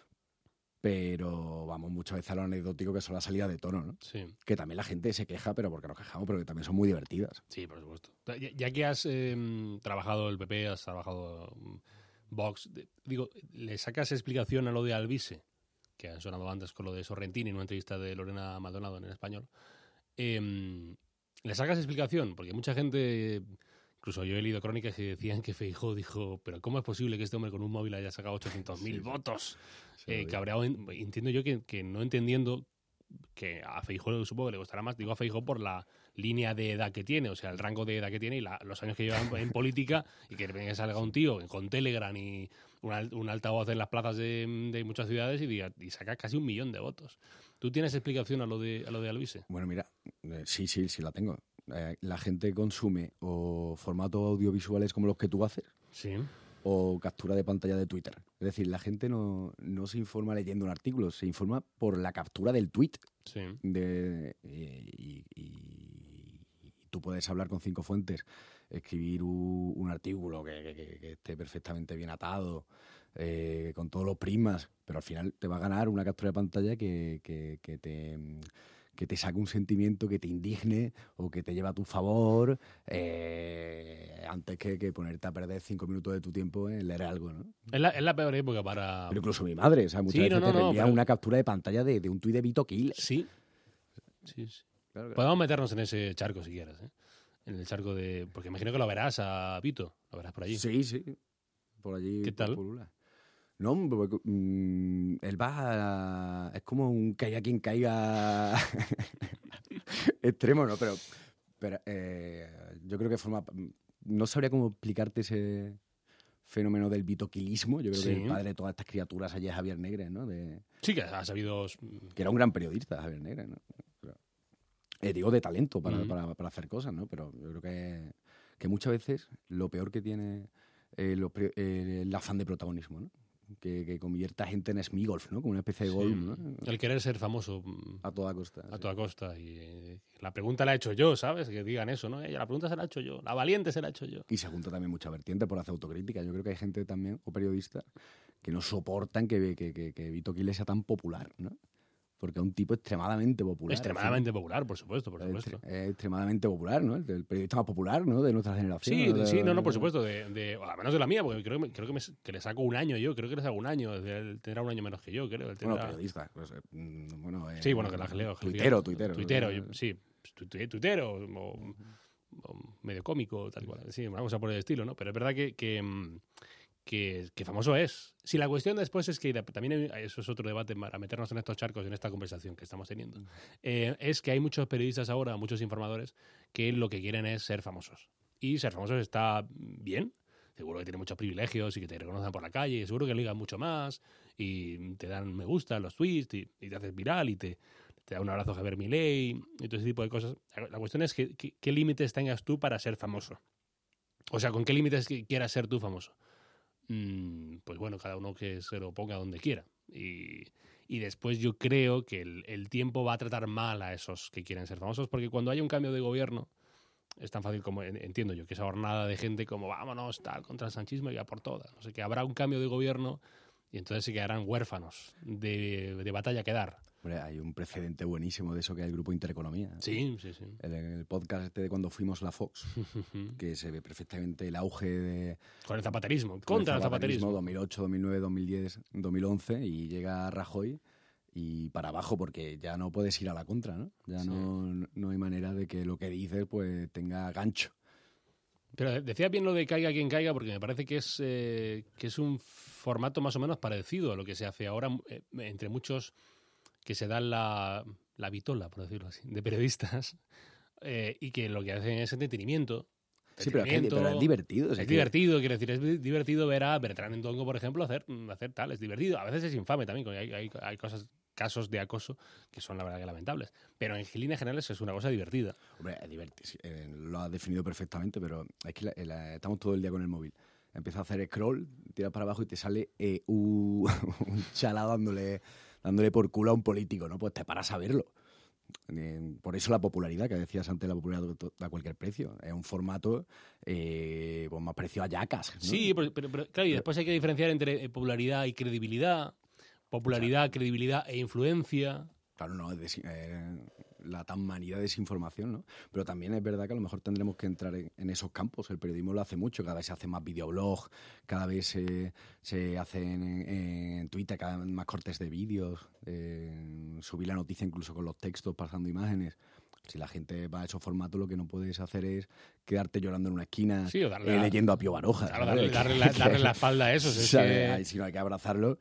Pero vamos muchas veces a lo anecdótico, que son las salidas de tono, ¿no? Sí. Que también la gente se queja, pero porque nos quejamos, pero que también son muy divertidas. Sí, por supuesto. Ya, ya que has eh, trabajado el P P, has trabajado um, Vox, de, digo, ¿le sacas explicación a lo de Alvise? Que han sonado antes con lo de Sorrentini en una entrevista de Lorena Maldonado en Español. Eh, ¿Le sacas explicación? Porque mucha gente, incluso yo he leído crónicas que decían que Feijóo dijo, pero ¿cómo es posible que este hombre con un móvil haya sacado ochocientos mil sí, votos? Sí, eh, cabreado, entiendo yo que, que no entendiendo que a Feijóo supongo que le costará más, digo a Feijóo por la línea de edad que tiene, o sea, el rango de edad que tiene y la, los años que lleva en, en política, y que venga salga un tío con Telegram y un, un altavoz en las plazas de, de muchas ciudades y, diga, y saca casi un millón de votos. ¿Tú tienes explicación a lo de, a lo de Alvise? Bueno, mira, eh, sí, sí, sí la tengo. Eh, la gente consume o formatos audiovisuales como los que tú haces, sí, o captura de pantalla de Twitter. Es decir, la gente no, no se informa leyendo un artículo, se informa por la captura del tweet. Sí. De, y, y, y tú puedes hablar con cinco fuentes, escribir un, un artículo que, que, que esté perfectamente bien atado, eh, con todos los prismas, pero al final te va a ganar una captura de pantalla que, que, que te... que te saque un sentimiento que te indigne o que te lleve a tu favor, eh, antes que, que ponerte a perder cinco minutos de tu tiempo en leer algo, ¿no? Es la, es la peor época para... Pero incluso mi madre, o sea, muchas sí, veces no, no, te envía no, pero... una captura de pantalla de, de un tuit de Vito Kill. Sí, sí, sí. Claro, claro. Podemos meternos en ese charco si quieres, ¿eh? En el charco de... Porque imagino que lo verás a Vito, lo verás por allí. Sí, sí, por allí. ¿Qué tal? Por, por No, porque, mmm, él va a, es como un caiga quien caiga extremo, ¿no? Pero, pero eh, yo creo que forma... No sabría cómo explicarte ese fenómeno del vitoquilismo. Yo creo sí. que el padre de todas estas criaturas allí es Javier Negre, ¿no? De, sí, que ha sabido... Que era un gran periodista, Javier Negre, ¿no? Pero, eh, digo, de talento para, mm. para, para hacer cosas, ¿no? Pero yo creo que, que muchas veces lo peor que tiene eh, lo, eh, el afán de protagonismo, ¿no? Que, que convierta a gente en Smigolf, ¿no? Como una especie de sí. golf, ¿no? El querer ser famoso. A toda costa. A sí. toda costa. Y eh, la pregunta la he hecho yo, ¿sabes? Que digan eso, ¿no? Ella, la pregunta se la he hecho yo. La valiente se la he hecho yo. Y se junta también mucha vertiente por hacer autocrítica. Yo creo que hay gente también, o periodistas, que no soportan que, que, que, que Vito Quiles sea tan popular, ¿no? Porque es un tipo extremadamente popular. Extremadamente popular, por supuesto, por supuesto. Es, es extremadamente popular, ¿no? El, el periodista más popular, ¿no? De nuestra generación. Sí, ¿no? de, sí, no, no, por supuesto. De, de, a menos de la mía, porque creo, creo que, me, que le saco un año yo. Creo que le saco un año. Él tendrá un año menos que yo, creo. Él tendrá... Bueno, periodista. Pues, bueno, eh, sí, bueno, que la leo. Tuitero, tuitero. Tuitero, yo, sí. Tuitero o, o medio cómico, tal cual. Sí, una cosa por el estilo, ¿no? Pero es verdad que... que Que, que famoso es. Si la cuestión después es que también hay, eso es otro debate para meternos en estos charcos, en esta conversación que estamos teniendo, eh, es que hay muchos periodistas ahora, muchos informadores, que lo que quieren es ser famosos. Y ser famosos está bien, seguro que tiene muchos privilegios y que te reconocen por la calle, y seguro que ligan mucho más y te dan me gusta en los tweets y, y te haces viral y te, te da un abrazo Javier Milei y todo ese tipo de cosas. La cuestión es que, que, qué límites tengas tú para ser famoso. O sea, ¿con qué límites quieras ser tú famoso? Pues bueno, cada uno que se lo ponga donde quiera. Y, y después yo creo que el, el tiempo va a tratar mal a esos que quieren ser famosos, porque cuando hay un cambio de gobierno, es tan fácil como, entiendo yo, que esa hornada de gente como vámonos, tal, contra el sanchismo y a por todas. No sé, que habrá un cambio de gobierno y entonces se quedarán huérfanos de, de batalla que dar. Hombre, hay un precedente buenísimo de eso que es el Grupo Intereconomía. Sí, sí, sí. El, el podcast este de cuando fuimos la Fox, que se ve perfectamente el auge de... Con el zapaterismo, con contra el el zapaterismo. dos mil ocho, dos mil nueve, dos mil diez, dos mil once y llega Rajoy y para abajo porque ya no puedes ir a la contra, ¿no? Ya sí. no, no hay manera de que lo que dices pues tenga gancho. Pero decía bien lo de caiga quien caiga porque me parece que es, eh, que es un formato más o menos parecido a lo que se hace ahora eh, entre muchos... que se dan la, la vitola, por decirlo así, de periodistas, eh, y que lo que hacen es entretenimiento, Sí, pero es, que, pero es divertido. Es, es divertido, quiero decir, es divertido ver a Bertrand Endongo, por ejemplo, hacer, hacer tal, es divertido. A veces es infame también, hay, hay, hay cosas, casos de acoso que son la verdad que lamentables. Pero en líneas generales es una cosa divertida. Hombre, es divertido, eh, lo has definido perfectamente, pero es que la, la, estamos todo el día con el móvil. Empiezas a hacer scroll, tiras para abajo y te sale eh, un, un chalado dándole, dándole por culo a un político, ¿no? Pues te paras a verlo. Por eso la popularidad, que decías antes, la popularidad a cualquier precio. Es un formato eh, pues más parecido a Jackass, ¿no? Sí, pero, pero, pero claro, y después hay que diferenciar entre popularidad y credibilidad, popularidad, o sea, credibilidad e influencia. Claro, no, es eh, la tan manida de desinformación, ¿no? Pero también es verdad que a lo mejor tendremos que entrar en, en esos campos. El periodismo lo hace mucho, cada vez se hace más videoblog, cada vez se, se hacen en, en Twitter cada vez más cortes de vídeos, eh, subir la noticia incluso con los textos, pasando imágenes. Si la gente va a esos formatos, lo que no puedes hacer es quedarte llorando en una esquina, sí, o darle eh, leyendo a Pío Baroja. Claro, darle, darle, la, darle la espalda a eso. Es que... Si no, hay que abrazarlo.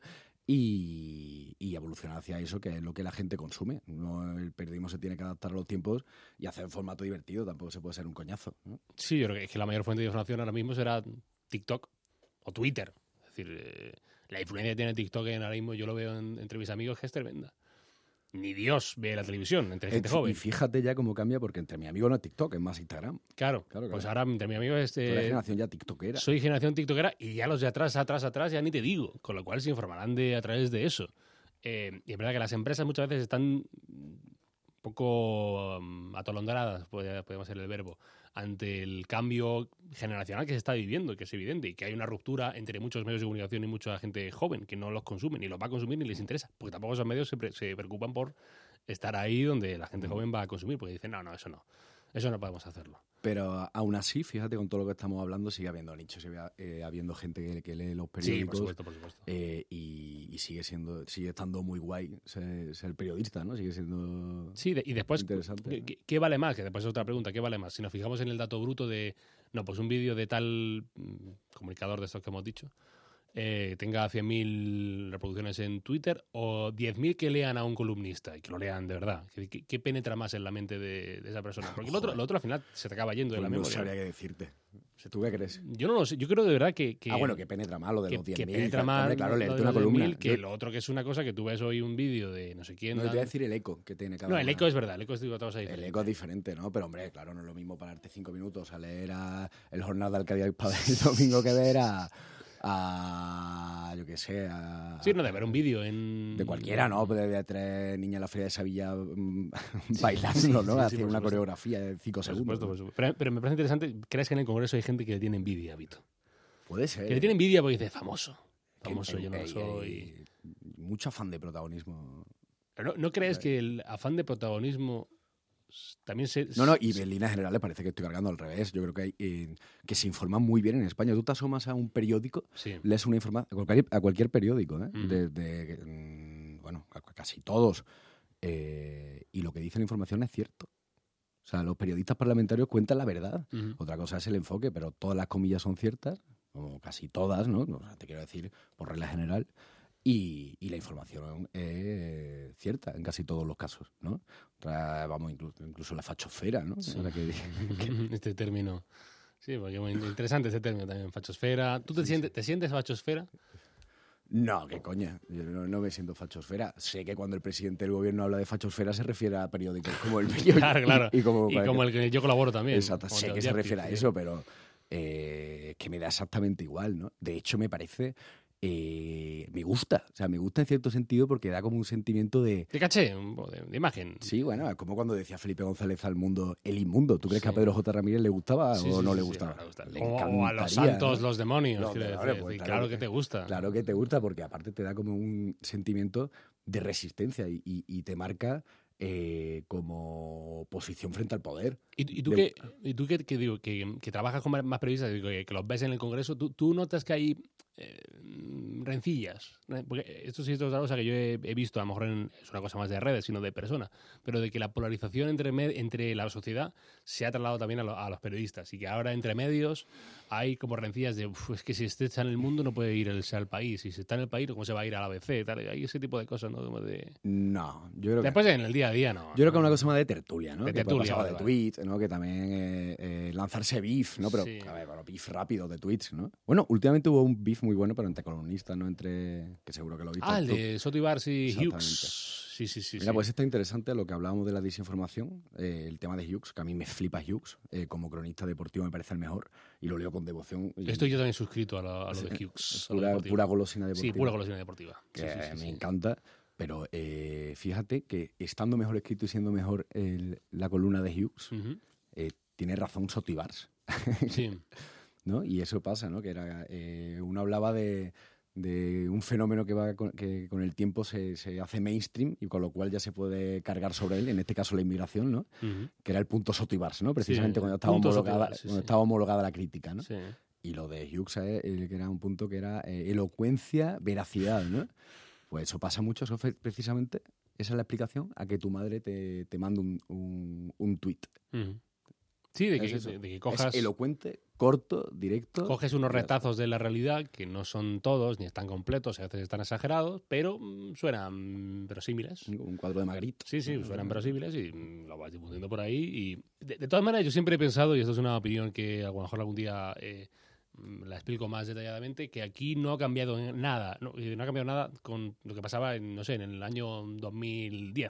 Y, y evolucionar hacia eso, que es lo que la gente consume. No, el periodismo se tiene que adaptar a los tiempos y hacer un formato divertido, tampoco se puede ser un coñazo, ¿no? Sí, yo creo que, es que la mayor fuente de información ahora mismo será TikTok o Twitter. Es decir, eh, la influencia que tiene TikTok en ahora mismo, yo lo veo en, entre mis amigos, que es tremenda. Ni Dios ve la televisión entre gente y, joven. Y fíjate ya cómo cambia, porque entre mi amigo no es TikTok, es más Instagram. Claro, claro, pues claro. Ahora entre mi amigo es... Eh, Toda la generación ya tiktokera. Soy generación tiktokera y ya los de atrás, atrás, atrás ya ni te digo. Con lo cual se informarán de, a través de eso. Eh, y es verdad que las empresas muchas veces están un poco um, atolondradas, podemos ser el verbo, ante el cambio generacional que se está viviendo, que es evidente, y que hay una ruptura entre muchos medios de comunicación y mucha gente joven que no los consume, ni los va a consumir, ni les interesa, porque tampoco esos medios se, pre- se preocupan por estar ahí donde la gente joven va a consumir, porque dicen, no, no, eso no, eso no podemos hacerlo. Pero aún así, fíjate, con todo lo que estamos hablando, sigue habiendo nichos, sigue eh, habiendo gente que, que lee los periódicos. Sí, por supuesto, por supuesto. Eh, y, y sigue siendo, sigue estando muy guay ser, ser periodista, ¿no? Sigue siendo sí, de, y después, interesante. ¿qué, ¿qué vale más? Que después es otra pregunta, ¿qué vale más? Si nos fijamos en el dato bruto de, no, pues un vídeo de tal mmm, comunicador de estos que hemos dicho, Eh, tenga cien mil reproducciones en Twitter o diez mil que lean a un columnista y que lo lean de verdad. ¿Qué, qué, qué penetra más en la mente de, de esa persona? Porque lo otro, lo otro al final se te acaba yendo de la memoria. No sabría qué decirte. ¿Tú qué crees? Yo no lo sé. Yo creo de verdad que... que ah, bueno, que penetra más lo de que, los diez mil. Que penetra más hombre, claro, leerte una diez mil, columna. Que yo... lo otro que es una cosa que tú ves hoy un vídeo de no sé quién... No, te voy a decir el eco que tiene cada No, el una. eco es verdad. El eco es otra cosa diferente. El eco es diferente, ¿no? Pero, hombre, claro, no es lo mismo pararte cinco minutos a leer a el jornal de Alcalá el domingo que ver a... a yo qué sé, a... Sí, no, de ver un vídeo en... De cualquiera, ¿no? De, de tres niñas en la Feria de Sevilla bailando, sí, sí, ¿no? Sí, Haciendo sí, una supuesto. coreografía de cinco por segundos. Supuesto, por supuesto. Pero, pero me parece interesante, ¿crees que en el Congreso hay gente que le tiene envidia, Vito? Puede ser. Que le tiene envidia porque dice, famoso. Famoso, yo no lo soy. Hay mucho afán de protagonismo. Pero no, ¿no crees que el afán de protagonismo también se... No, no, y en líneas generales parece que estoy cargando al revés. Yo creo que hay, eh, que se informan muy bien en España. Tú te asomas a un periódico, sí. lees una información, a cualquier, a cualquier periódico, ¿eh? Mm. De, de, bueno, a casi todos. Eh, y lo que dice la información es cierto. O sea, los periodistas parlamentarios cuentan la verdad. Mm. Otra cosa es el enfoque, pero todas las comillas son ciertas, como casi todas, ¿no? O sea, te quiero decir, por regla general. Y, y la información es cierta en casi todos los casos, ¿no? Otra, vamos, incluso, incluso la fachosfera, ¿no? Sí. Ahora que, que... Este término. Sí, porque es muy interesante ese término también, fachosfera. ¿Tú te, sí, sientes, sí. te sientes fachosfera? No, qué coña. Yo no, no me siento fachosfera. Sé que cuando el presidente del gobierno habla de fachosfera se refiere a periódicos como el mío. Claro, claro. Y, y como, y como el que yo colaboro también. Exacto, sé que se refiere a eso, pero eh, que me da exactamente igual, ¿no? De hecho, me parece... Eh, me gusta, o sea, me gusta en cierto sentido porque da como un sentimiento de... De caché, de, de imagen. Sí, bueno, es como cuando decía Felipe González al mundo, el inmundo. ¿Tú crees sí. que a Pedro J. Ramírez le gustaba sí, o sí, no sí, le gustaba? Sí, no le, gusta. le o, o a los santos, ¿no? Los demonios. No, quiero claro, decir. Pues, claro, claro que, que te gusta. Claro que te gusta porque aparte te da como un sentimiento de resistencia y, y, y te marca... Eh, como posición frente al poder. ¿Y, y tú, de... que, y tú que, que, digo, que, que trabajas con más periodistas, digo, que, que los ves en el Congreso, ¿tú, tú notas que hay eh, rencillas. Porque esto sí es otra cosa que yo he, he visto, a lo mejor en, es una cosa más de redes, sino de persona, pero de que la polarización entre, med, entre la sociedad se ha trasladado también a, lo, a los periodistas y que ahora entre medios hay como rencillas de, es que si este está en el mundo no puede ir el, al país, y si está en el país, ¿cómo se va a ir a la A B C? Tal, hay ese tipo de cosas, ¿no? Como de... No, yo creo que... Después en el día a día, no. Yo creo que es no. una cosa más de tertulia, ¿no? De que tertulia, vale, de vale. tweet, ¿no? Que también eh, eh, lanzarse beef, ¿no? Pero, sí. a ver, bueno, beef rápido de tweets, ¿no? Bueno, últimamente hubo un beef muy bueno, pero entre columnistas, ¿no? Entre... que seguro que lo viste. Ah, el tú. de Soto y Bars y Exactamente. Hughes. Sí, sí, sí. Mira, sí. pues está interesante lo que hablábamos de la desinformación, eh, el tema de Hughes, que a mí me flipa Hughes, eh, como cronista deportivo me parece el mejor, y lo leo con devoción. Y, Estoy yo también suscrito a lo, a lo de es Hughes. pura, pura golosina deportiva. Sí, pura golosina deportiva. Que Sí, sí, sí, me sí. encanta, pero eh, fíjate que estando mejor escrito y siendo mejor el, la columna de Hughes, Uh-huh. eh, tiene razón Soto y Bars. Sí. ¿No? Y eso pasa, ¿no? Que era, eh, uno hablaba de, de un fenómeno que va con, que con el tiempo se, se hace mainstream y con lo cual ya se puede cargar sobre él, en este caso la inmigración, ¿no? Uh-huh. Que era el punto Soto y Bars, ¿no? Precisamente Sí, cuando, estaba punto Soto y homologada, Bars, sí, cuando sí. estaba homologada la crítica, ¿no? Sí. Y lo de Hughes, eh, eh, que era un punto que era eh, elocuencia, veracidad, ¿no? Pues eso pasa mucho, eso fue precisamente, esa es la explicación a que tu madre te, te mande un, un, un tuit. Uh-huh. Sí, de que, Es eso. de, de que cojas, Es elocuente, corto, directo. coges unos ya está. retazos de la realidad que no son todos, ni están completos, a veces están exagerados, pero mm, suenan verosímiles. Un cuadro de Magritte. Sí, sí, suenan verosímiles y mm, lo vas difundiendo por ahí. Y de, de todas maneras, yo siempre he pensado, y esto es una opinión que a lo mejor algún día eh, mm, la explico más detalladamente, que aquí no ha cambiado nada, no, no ha cambiado nada con lo que pasaba en, no sé, en el año dos mil diez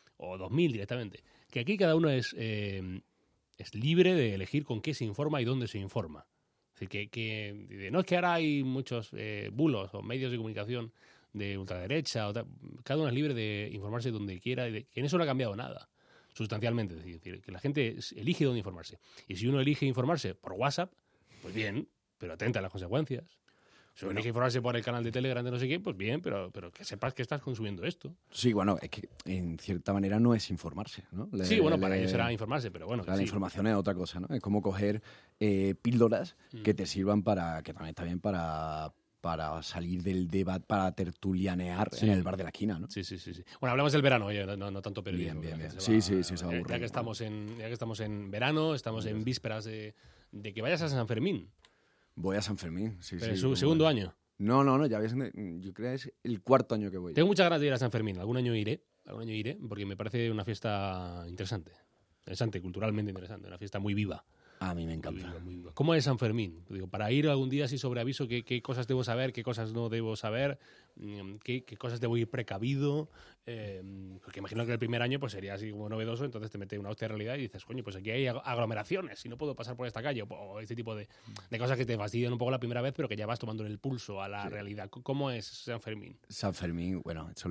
o dos mil directamente. Que aquí cada uno es, eh, es libre de elegir con qué se informa y dónde se informa. Es decir, que, que no es que ahora hay muchos eh, bulos o medios de comunicación de ultraderecha, o tal. Cada uno es libre de informarse donde quiera, y de, que en eso no ha cambiado nada, sustancialmente. Es decir, que la gente elige dónde informarse. Y si uno elige informarse por WhatsApp, pues bien, pero atenta a las consecuencias. Si uno elige informarse por el canal de Telegram de no sé qué, pues bien, pero, pero que sepas que estás consumiendo esto. Sí, bueno, es que en cierta manera no es informarse, ¿no? Le- Sí, bueno, para le- ellos será informarse, pero bueno. o sea, la sí. información es otra cosa, ¿no? Es como coger eh, píldoras Mm. que te sirvan para, que también está bien para, para salir del debate, para tertulianear Sí. en el bar de la esquina, ¿no? Sí, sí, sí, sí. Bueno, hablamos del verano, oye, no, no tanto periodismo. Bien, bien, que bien. se Sí, va- sí, sí, se va ya, ya aburriendo. que estamos en, ya que estamos en verano, estamos en vísperas de, de que vayas a San Fermín. Voy a San Fermín, sí, Pero sí. su como- segundo año. No, no, no, ya ves, yo creo que es el cuarto año que voy. Tengo muchas ganas de ir a San Fermín. Algún año iré, algún año iré, porque me parece una fiesta interesante. Interesante, culturalmente interesante. Una fiesta muy viva. A mí me Muy encanta. viva, muy viva. ¿Cómo es San Fermín? Digo, para ir algún día así sobre aviso, ¿qué, qué cosas debo saber, qué cosas no debo saber? Mm, ¿Qué, qué cosas debo ir precavido? Eh, porque imagino que el primer año pues sería así como novedoso, entonces te mete una hostia de realidad y dices, coño, pues aquí hay ag- aglomeraciones y no puedo pasar por esta calle, o, o este tipo de, de cosas que te fastidian un poco la primera vez, pero que ya vas tomando el pulso a la Sí. realidad. C- ¿Cómo es San Fermín? San Fermín, bueno, eso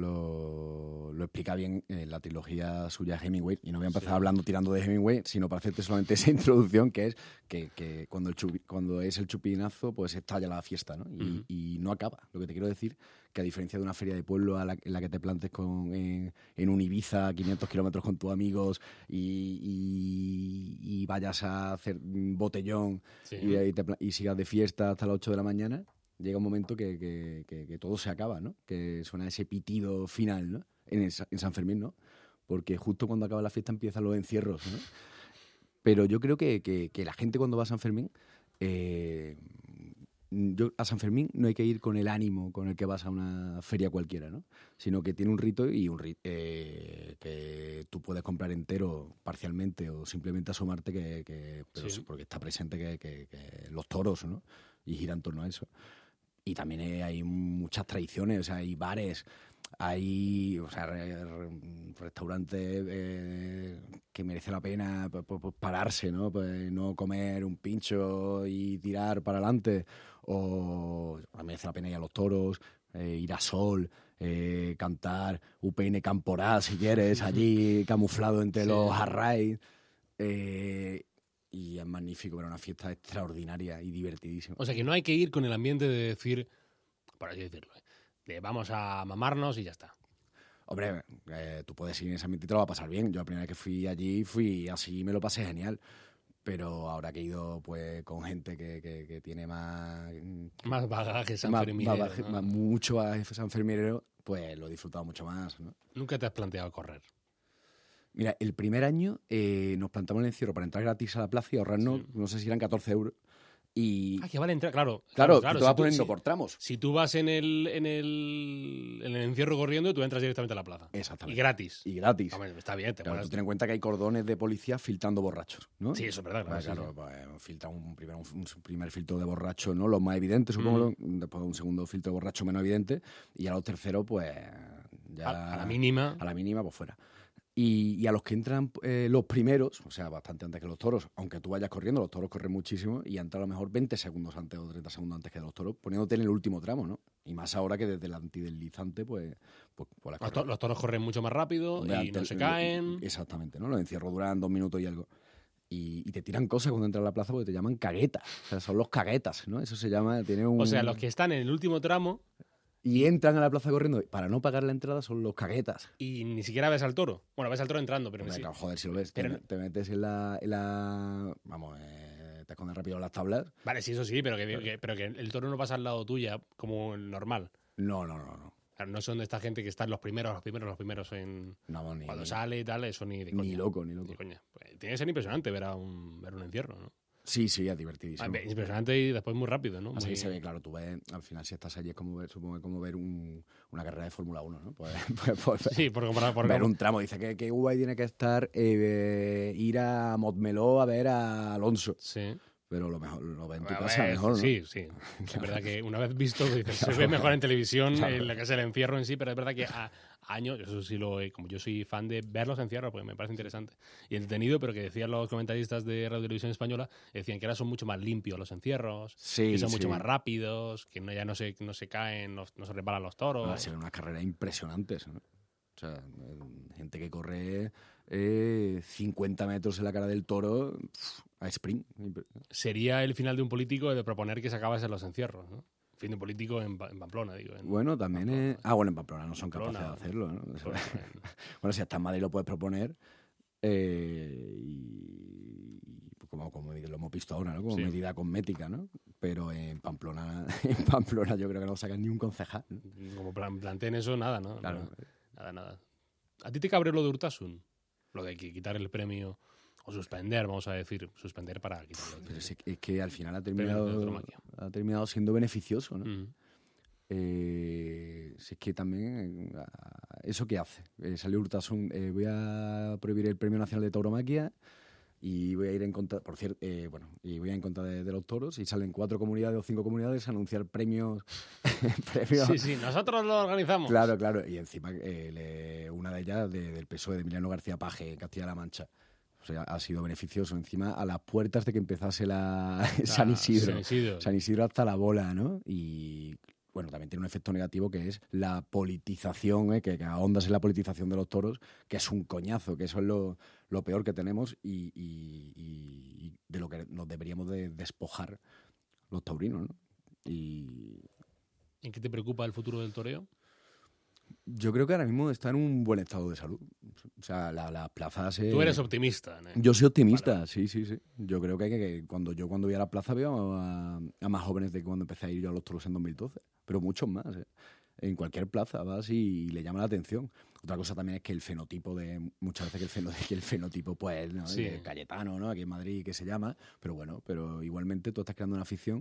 lo, lo explica bien en la trilogía suya Hemingway, y no voy a empezar Sí. hablando tirando de Hemingway, sino para hacerte solamente esa introducción, que es que, que cuando, el chupi- cuando es el chupinazo, pues estalla la fiesta, ¿no? Y, Ujú. y no acaba. Lo que te quiero decir, que a diferencia de una feria de pueblo a la, en la que te plantes con, en, en un Ibiza a quinientos kilómetros con tus amigos y, y- y vayas a hacer botellón Sí. y, ahí te pla- y sigas de fiesta hasta las ocho de la mañana, llega un momento que, que- que- que todo se acaba, ¿no? Que suena ese pitido final, ¿no? En, el Sa- en San Fermín, ¿no? Porque justo cuando acaba la fiesta empiezan los encierros, ¿no? Pero yo creo que, que- que la gente cuando va a San Fermín, eh, yo, a San Fermín no hay que ir con el ánimo con el que vas a una feria cualquiera, ¿no? Sino que tiene un rito y un ri- eh, que tú puedes comprar entero, parcialmente, o simplemente asomarte, que, que- pero Sí. sí, porque está presente que, que- que los toros, ¿no? Y gira en torno a eso. Y también eh, hay muchas tradiciones, o sea, hay bares, hay, o sea, re- re- restaurantes eh, que merece la pena pues, pues, pues, pararse, ¿no? Pues no comer un pincho y tirar para adelante, o merece la pena ir a los toros, eh, ir a Sol, eh, cantar U P N Camporá, si quieres, allí camuflado entre Sí. los arraiz. Eh, y es magnífico, era una fiesta extraordinaria y divertidísima. O sea, que no hay que ir con el ambiente de decir, por así decirlo, ¿eh? de vamos a mamarnos y ya está. Hombre, eh, tú puedes ir en ese ambiente y te lo va a pasar bien. Yo la primera vez que fui allí fui así y me lo pasé genial. pero ahora que he ido pues con gente que, que, que tiene más... Más bagaje más, sanferminero, más, ¿no? más, mucho bagaje sanferminero, pues lo he disfrutado mucho más, ¿no? Nunca te has planteado correr. Mira, el primer año eh, nos plantamos en el encierro para entrar gratis a la plaza y ahorrarnos, Sí. no sé si eran catorce euros. Y Ah, que vale entrar, claro. claro, claro tú te vas si tú- poniendo si- por tramos. Si tú vas en el, en el, en el encierro corriendo, tú entras directamente a la plaza. Y Exactamente. gratis. Y gratis. Hombre, está bien, te Claro, puedes- tú ten en cuenta que hay cordones de policía filtrando borrachos, ¿no? Sí, eso es verdad, claro, Pues, sí, claro, sí. pues, filtra un, primero un, un primer filtro de borracho, ¿no? Los más evidentes, supongo. Mm. Después un segundo filtro de borracho menos evidente. Y a los terceros, pues ya... A, a la mínima. A la mínima, pues fuera. Y, y a los que entran eh, los primeros, o sea, bastante antes que los toros, aunque tú vayas corriendo, los toros corren muchísimo, y entra a lo mejor veinte segundos antes o treinta segundos antes que los toros, poniéndote en el último tramo, ¿no? Y más ahora que desde el antideslizante, pues... pues, pues las Los, corren. to- los toros corren mucho más rápido Hombre, y antes- no se caen. Exactamente, ¿no? Los encierros duran dos minutos y algo. Y, y te tiran cosas cuando entras a la plaza porque te llaman caguetas. O sea, son los caguetas, ¿no? Eso se llama... Tiene un... O sea, los que están en el último tramo Y entran a la plaza corriendo para no pagar la entrada son los caguetas. y ni siquiera ves al toro. Bueno, ves al toro entrando, pero ni Hombre, si- claro, joder, si lo ves, te, Pero- te metes en la... en la- vamos, eh, te escondes rápido en las tablas. Vale, sí, eso sí, pero que, que- pero que el toro no pasa al lado tuya como el normal. No, no, no, no. Claro, no son de esta gente que están los primeros, los primeros, los primeros en... No, vamos, ni, Cuando sale y tal, eso ni de ni coña. loco, ni loco. Ni coña. Pues tiene que ser impresionante ver, a un, ver un encierro, ¿no? Sí, sí, es divertidísimo. Ah, impresionante y después muy rápido, ¿no? Así Muy- que se ve, claro, tú ves, al final si estás allí es como ver, supongo que como ver un- una carrera de Fórmula uno, ¿no? Pues, pues, pues, Sí, por comparar... Por ver comparar- un tramo. Dice que, que guay tiene que estar eh, ir a Montmeló a ver a Alonso. Sí. Pero lo mejor lo ves en tu A casa ver, mejor, ¿no? Sí, sí. Es verdad que una vez visto, dices, se ve mejor en televisión, en lo que es el encierro en sí, pero es verdad que a años, eso sí lo he, como yo soy fan de ver los encierros, porque me parece interesante y entretenido, pero que decían los comentaristas de Radio Televisión Española, decían que ahora son mucho más limpios los encierros, Sí, que son sí. mucho más rápidos, que no, ya no se, no se caen, no, no se reparan los toros. Van a ser unas carreras impresionantes, ¿no? O sea, eh, gente que corre eh, cincuenta metros en la cara del toro pf, a sprint. Sería el final de un político de proponer que se acabasen los encierros, ¿no? Fin de un político en, Pa- en Pamplona, digo. en- Bueno, también Pamplona. es... Ah, bueno, en Pamplona no son Pamplona, capaces de hacerlo, ¿no? O sea, Bueno, en- bueno, si hasta en Madrid lo puedes proponer eh, y, y como, como lo hemos visto ahora, ¿no? Como Sí. medida cosmética, ¿no? Pero en Pamplona, en Pamplona yo creo que no sacan ni un concejal, ¿no? Como plan, planteen eso, nada, ¿no? Claro. No, nada, nada. ¿A ti te cabreó lo de Urtasun? Lo de qui- quitar el premio o suspender, vamos a decir, suspender para quitarlo. Pero es, es que al final ha Premio de terminado, tauromaquia. ha terminado siendo beneficioso, ¿no? Mm. Eh, si es que también eh, eso que hace eh, salió Urtasun, eh, voy a prohibir el Premio Nacional de Tauromaquia y voy a ir en contra, por cierto, eh, bueno, y voy a ir en contra de, de los toros y salen cuatro comunidades o cinco comunidades a anunciar premios, premios. Sí, sí, nosotros lo organizamos. Claro, claro, y encima eh, le- una de ellas de- del P S O E de Emiliano García Paje en Castilla-La Mancha. O sea, ha sido beneficioso encima a las puertas de que empezase la San Ah, Isidro. San Isidro. San Isidro hasta la bola, ¿no? Y bueno, también tiene un efecto negativo que es la politización, ¿eh? que, que ahondas en la politización de los toros, que es un coñazo, que eso es lo, lo peor que tenemos y, y- y de lo que nos deberíamos de despojar los taurinos, ¿no? Y ¿En qué te preocupa el futuro del toreo? yo creo que ahora mismo está en un buen estado de salud. O sea, la- las plazas... eh, Tú eres optimista, ¿no? Yo soy optimista, Vale, vale. sí, sí, sí. Yo creo que, hay que, que cuando yo cuando voy a la plaza veo a, a más jóvenes de cuando empecé a ir yo a los toros en dos mil doce, pero muchos más. ¿eh? En cualquier plaza vas y le llama la atención. Otra cosa también es que el fenotipo de muchas veces que el, feno, que el fenotipo pues ¿no? Sí. de Cayetano, ¿no? Aquí en Madrid que se llama, pero bueno, pero igualmente tú estás creando una afición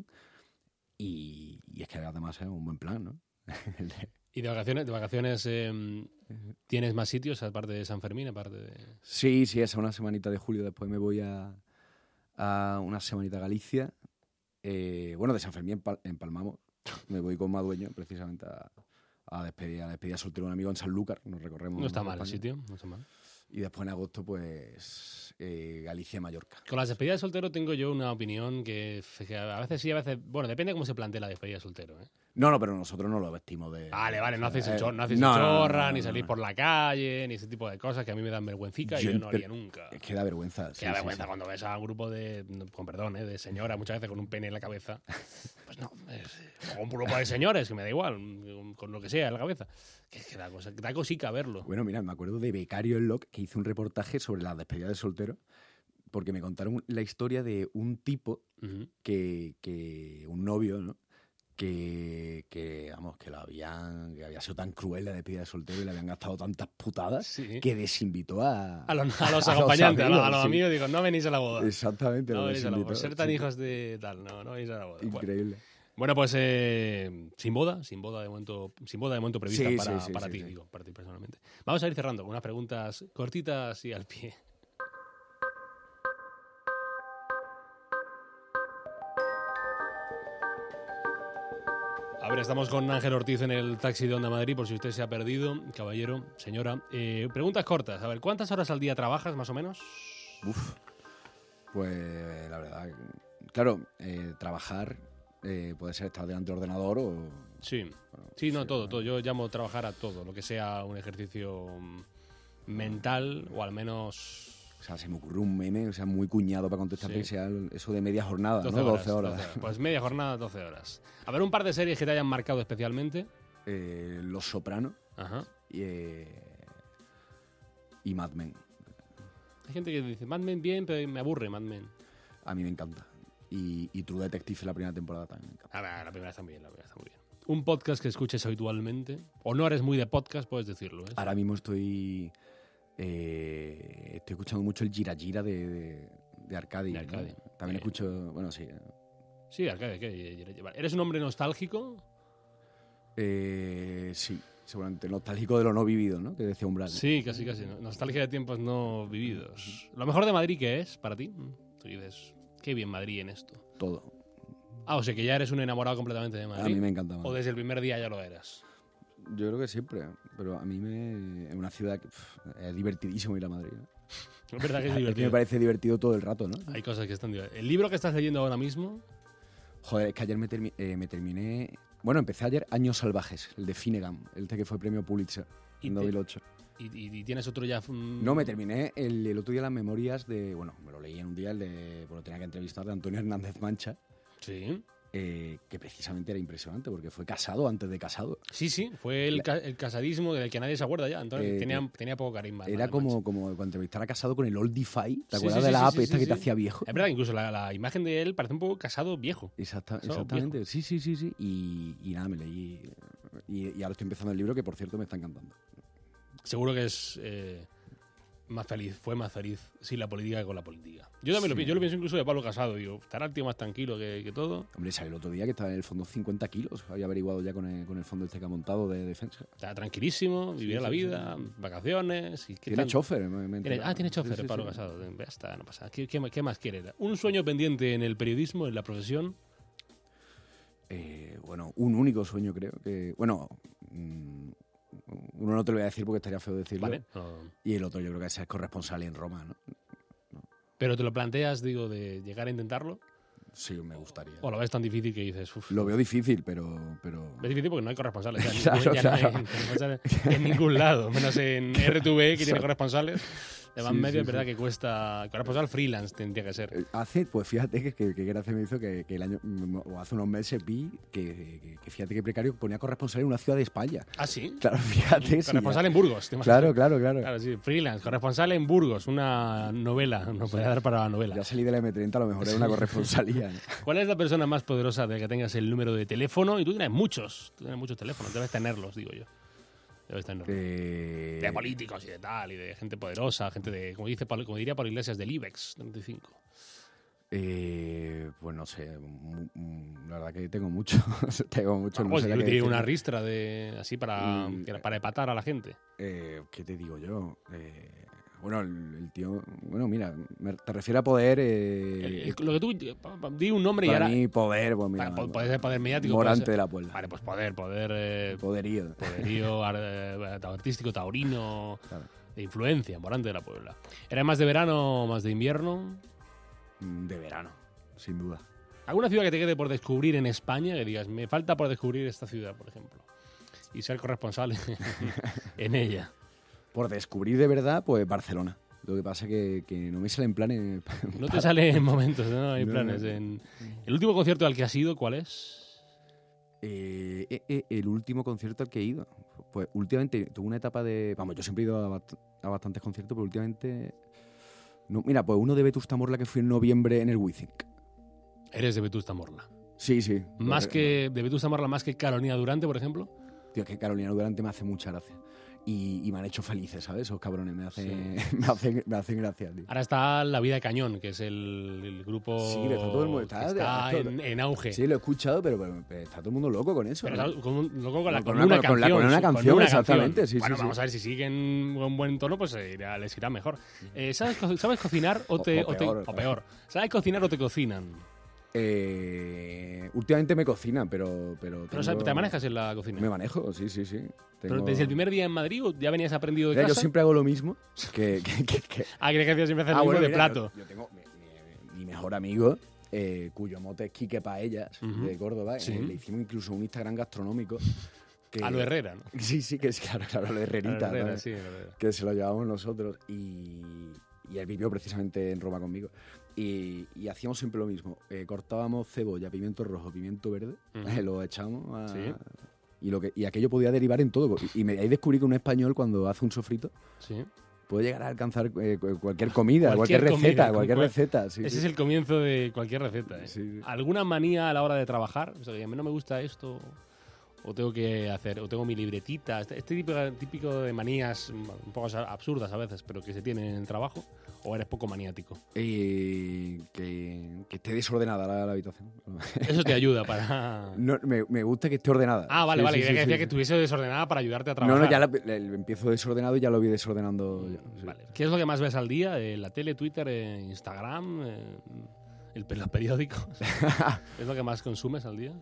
y, y es que además es un buen plan, ¿no? El de- ¿Y de vacaciones, de vacaciones eh, tienes más sitios aparte de San Fermín, aparte de...? Sí, sí, esa una semanita de julio. Después me voy a, a una semanita a Galicia. Eh, bueno, de San Fermín empal- empalmamos. Me voy con Madueño precisamente a, a despedir a despedir a soltero un amigo en Sanlúcar. Nos recorremos. No está mal el España. sitio, no está mal. Y después en agosto, pues eh, Galicia-Mallorca. Con las despedidas de soltero tengo yo una opinión que, que a veces sí, a veces... Bueno, depende de cómo se plantee la despedida de soltero, ¿eh? No, no, pero nosotros no lo vestimos de... Vale, vale, no o sea, hacéis el eh, chor- no hacéis no, el no, no, chorra, no, ni no, salir no. por la calle, ni ese tipo de cosas que a mí me dan vergüencica y Yo- yo no haría pero- nunca. Es que da vergüenza. sí, Que da sí, vergüenza sí. cuando ves a un grupo de, con perdón, ¿eh? de señoras, muchas veces con un pene en la cabeza. Pues no, es, o un grupo de señores, que me da igual, con lo que sea en la cabeza. Que, que da, cosa, da cosica verlo. Bueno, mira, me acuerdo de Becario en Locke, que hizo un reportaje sobre las despedidas de soltero, porque me contaron la historia de un tipo Ujú. que, que un novio, ¿no? Que, que, vamos, que lo habían, que había sido tan cruel la despedida de soltero y le habían gastado tantas putadas Sí. que desinvitó a, A los, a los a acompañantes, a los, a los sí. amigos, digo, no venís a la boda. Exactamente, No lo venís a la boda. desinvitó. Por ser tan Sí. hijos de tal, no, no venís a la boda. Bueno, Increíble. Bueno, pues eh, sin boda, sin boda de momento, sin boda de momento prevista Sí, para, sí, sí, para sí, ti, sí. digo, para ti personalmente. Vamos a ir cerrando con unas preguntas cortitas y al pie. A ver, estamos con Ángel Ortiz en el taxi de Onda Madrid, por si usted se ha perdido, caballero, señora. Eh, preguntas cortas. A ver, ¿cuántas horas al día trabajas, más o menos? Uf. Pues la verdad, claro, eh, trabajar eh, puede ser estar delante del ordenador o... Sí, bueno, sí, no, sí, todo, bueno. todo. Yo llamo trabajar a todo, lo que sea un ejercicio mm, mental o al menos O sea, se me ocurrió un meme, o sea, muy cuñado para contestarte Sí. que sea el- eso de media jornada, doce ¿no? horas. doce horas. doce horas. Pues media jornada, doce horas. A ver, un par de series que te hayan marcado especialmente. Eh, Los Sopranos Ajá. y, eh, y Mad Men. Hay gente que dice, Mad Men bien, pero me aburre Mad Men. A mí me encanta. Y, y True Detective en la primera temporada también me encanta. A ver, la primera está muy bien, la primera está muy bien. Un podcast que escuches habitualmente, o no eres muy de podcast, puedes decirlo. ¿eh? Ahora mismo estoy eh, estoy escuchando mucho el Gira Gira de, de, de Arcadi. De ¿no? Arcadi. También Eh. escucho, bueno, sí. Sí, Arcade, ¿qué? Vale. ¿Eres un hombre nostálgico? Eh, sí, seguramente nostálgico de lo no vivido, ¿no? Que decía Umbral. Sí, casi, casi. ¿no? Nostalgia de tiempos no vividos. ¿Lo mejor de Madrid qué es para ti? Tú dices, qué bien Madrid en esto. Todo. Ah, o sea que ya eres un enamorado completamente de A Madrid. mí me encanta. O Madrid. desde el primer día ya lo eras. Yo creo que siempre, pero a mí me, es una ciudad que pff, es divertidísimo ir a Madrid. ¿no? Es verdad que es A mí me divertido. parece divertido todo el rato, ¿no? Hay cosas que están divertidas. ¿El libro que estás leyendo ahora mismo? Joder, es que ayer me, termi- eh, me terminé... Bueno, empecé ayer Años Salvajes, el de Finnegan, el que fue premio Pulitzer Y en te- dos mil ocho. ¿Y, y- y tienes otro ya? mm, No, me terminé el, el otro día las memorias de... Bueno, me lo leí en un día, el de... Bueno, tenía que entrevistar de Antonio Hernández Mancha, Sí. eh, que precisamente era impresionante, porque fue casado antes de casado. Sí, sí. Fue el, La- ca- el casadismo del que nadie se acuerda ya. Entonces Eh, tenía, tenía poco carisma. Era Hernández como, Mancha. como cuando entrevistara casado con el Oldify, ¿te Sí, acuerdas sí, de sí, la sí, app sí, esta sí, que te sí. hacía viejo? Es verdad, incluso la, la imagen de él parece un poco casado viejo. Exacta- Casado exactamente, sí, sí, sí, sí. Y, y nada, me leí... Y, y ahora estoy empezando el libro, que por cierto me está encantando. Seguro que es eh, más feliz, fue más feliz sin la política que con la política. Yo también lo Sí. pienso, yo lo pienso incluso de Pablo Casado, digo, estará el tío más tranquilo que, que todo. Hombre, salió el otro día que estaba en el fondo cincuenta kilos. Había averiguado ya con el, con el fondo este que ha montado de defensa. Está tranquilísimo, vivirá sí, la sí, vida, vacaciones. Y ¿qué Tiene tal? chofer, me, me he Tiene- enterado. ah, tiene chofer, Sí, sí, Pablo sí. Casado. Ya está, no pasa. ¿Qué, qué, qué más quiere? ¿Un sueño pendiente en el periodismo, en la profesión? Eh, bueno, un único sueño creo que... Bueno, mm, uno no te lo voy a decir porque estaría feo decirlo. Vale. No. Y el otro yo creo que es ser corresponsal en Roma, ¿no? Pero te lo planteas, digo, de llegar a intentarlo. Sí, me gustaría. ¿O lo ves tan difícil que dices, uff? Lo veo difícil, pero... pero... Es difícil porque no hay corresponsales. Ya, Claro, ya no hay claro. corresponsales en ningún lado, menos en R T V, que tiene corresponsales. De más Sí, medio, sí, es verdad sí. que cuesta. Corresponsal freelance tendría que ser. Eh, Hace, pues fíjate que, que, que gracia me hizo que, que el año, mm, o hace unos meses vi que, que, que fíjate que precario ponía corresponsal en una ciudad de España. Ah, sí. Claro, fíjate. sí, Corresponsal ya. en Burgos. ¿te imaginas? Claro, claro, claro. Claro, sí. Freelance. Corresponsal en Burgos. Una novela. Nos podría dar para la novela. Ya salí de la M treinta, a lo mejor era una corresponsalía. ¿no? ¿Cuál es la persona más poderosa de que tengas el número de teléfono? Y tú tienes muchos. Tú tienes muchos teléfonos. Debes tenerlos, digo yo. Debes tenerlos. Eh, De políticos y de tal, y de gente poderosa, gente de, como dice Pablo- como diría Pablo Iglesias, del IBEX treinta y cinco. eh, pues no sé, mu- mu- la verdad que tengo mucho. tengo mucho. no Pues sé la que tiene decir. una ristra de así para, Mm. para epatar a la gente. Eh, ¿Qué te digo yo? Eh, bueno, el, el tío... Bueno, mira, me- te refiero a poder... eh, El- el- lo que tú pa- pa- di un nombre y para ahora mí, poder, pues mira... para- po- puede ser poder mediático, puede Morante ser- de la Puebla. vale, pues poder, poder eh, Poderío. poderío ar- eh, artístico, taurino, Claro. de influencia, Morante de la Puebla. ¿Era más de verano o más de invierno? Mm, De verano, sin duda. ¿Alguna ciudad que te quede por descubrir en España? Que digas, me falta por descubrir esta ciudad, por ejemplo. Y ser corresponsal en ella. Por descubrir de verdad, pues Barcelona. Lo que pasa que, que no me salen planes... No te sale en momentos, no hay No, planes. no. En... ¿El último concierto al que has ido, cuál es? Eh, eh, eh, el último concierto al que he ido. Pues últimamente tuve una etapa de... Vamos, yo siempre he ido a, bast- a bastantes conciertos, pero últimamente No, mira, pues uno de Vetusta Morla que fue en noviembre en el Wizzing. Eres de Vetusta Morla. Sí, sí. Más que de Vetusta Morla, más que Carolina Durante, por ejemplo. Tío, es que Carolina Durante me hace mucha gracia. Y, y me han hecho felices, ¿sabes? Esos cabrones me hacen, sí. me hacen, me hacen gracia, tío. Ahora está La Vida de Cañón, que es el, el grupo sí, pero está todo el mundo está, está de, en, en auge. Sí, lo he escuchado, pero, pero, pero está todo el mundo loco con eso. Pero ¿no? con, loco con, la, con, con, una, una, canción, con, la, con una canción. Con una exactamente. canción. Sí, bueno, sí, vamos sí. a ver si siguen con buen tono, pues eh, irá, les irá mejor. Eh, ¿sabes, ¿Sabes cocinar o, te, o, o, o, peor, te, o peor? ¿Sabes cocinar o te cocinan? Eh, últimamente me cocinan, pero... pero, pero tengo... ¿te manejas en la cocina? Me manejo, sí, sí, sí. Tengo... ¿Pero desde el primer día en Madrid o ya venías aprendido de Mira, casa? Yo siempre hago lo mismo. Que, que, que, que... Ah, ¿crees que siempre haces ah, lo bueno, mismo de mira, plato? Yo, yo tengo mi, mi, mi mejor amigo, eh, cuyo mote es Quique Paellas, uh-huh. de Córdoba. Sí. Eh, le hicimos incluso un Instagram gastronómico. Que... A lo Herrera, ¿no? Sí, sí, que es claro, claro, a lo Herrerita. A lo Herrera, ¿no? sí, a lo Herrera. Que se lo llevamos nosotros. Y, y él vivió precisamente en Roma conmigo. Y, y hacíamos siempre lo mismo. Eh, cortábamos cebolla, pimiento rojo, pimiento verde, uh-huh. eh, lo echamos a, ¿Sí? y, lo que, y aquello podía derivar en todo. Y, y me, ahí descubrí que un español cuando hace un sofrito ¿Sí? puede llegar a alcanzar eh, cualquier comida, cualquier, cualquier receta, comida, cualquier cual, receta. Sí, ese sí. es el comienzo de cualquier receta. ¿eh? Sí, sí. ¿Alguna manía a la hora de trabajar? O sea, que a mí no me gusta esto... o tengo que hacer, o tengo mi libretita, este, este típico, típico de manías un poco absurdas a veces, pero que se tienen en el trabajo, o eres poco maniático. Eh, que, que esté desordenada la, la habitación. Eso te ayuda para... No, me, me gusta que esté ordenada. Ah, vale, sí, vale, sí, que sí, decía sí. que estuviese desordenada para ayudarte a trabajar. No, no, ya la, la, la empiezo desordenado y ya lo voy desordenando. Ya, sí. Vale. ¿Qué es lo que más ves al día? Eh, ¿La tele, Twitter, eh, Instagram, eh, el, los periódicos? ¿Es lo que más consumes al día?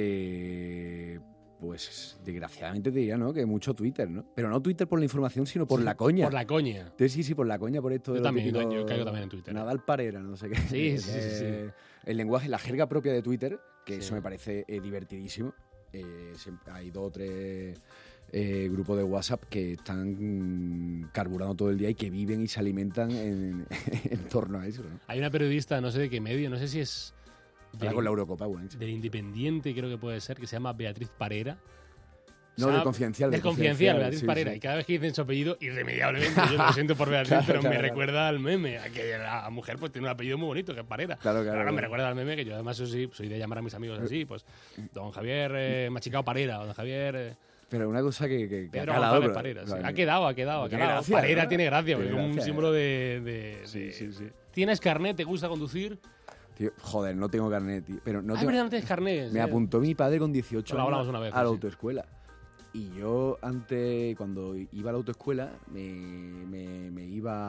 Eh... Pues desgraciadamente te diría, ¿no? Que mucho Twitter, ¿no? Pero no Twitter por la información, sino por sí, la coña. Por la coña. Entonces, sí, sí, por la coña, por esto yo de también, típico, yo caigo también en Twitter. Nadal Parera, no sé qué. Sí, sí, sí, sí. El lenguaje, la jerga propia de Twitter, que sí. eso me parece eh, divertidísimo. Eh, siempre, hay dos o tres eh, grupos de WhatsApp que están mm, carburando todo el día y que viven y se alimentan en, en torno a eso, ¿no? Hay una periodista, no sé de qué medio, no sé si es... Del, con la Eurocopa, bueno. Del Independiente, creo que puede ser, que se llama Beatriz Parera. No, del Confidencial. Del Confidencial, Beatriz sí, Parera. Sí. Y cada vez que dicen su apellido, irremediablemente, yo lo siento por Beatriz, claro, pero claro, me claro. recuerda al meme. A que la mujer pues tiene un apellido muy bonito, que es Parera. Claro, claro. Ahora claro. me recuerda al meme, que yo además soy, soy de llamar a mis amigos así, pues don Javier eh, Machicao Parera, o don Javier... Eh, Pero una cosa que, que, que Pedro ha calado, González pero, Parera, sí. claro, Ha quedado, ha quedado, ha tiene quedado. gracia, Parera ¿no? tiene gracia, Tiene porque es un gracia, símbolo ¿eh? de... de, Sí, de sí, sí. ¿Tienes carnet? ¿Te gusta conducir? Tío, joder, no tengo carnet, tío. Pero no Ah, tengo... verdad, no tienes carnet. Me eh. apuntó mi padre con dieciocho Lo años hablamos una vez, a la sí. autoescuela. Y yo antes, cuando iba a la autoescuela, me, me, me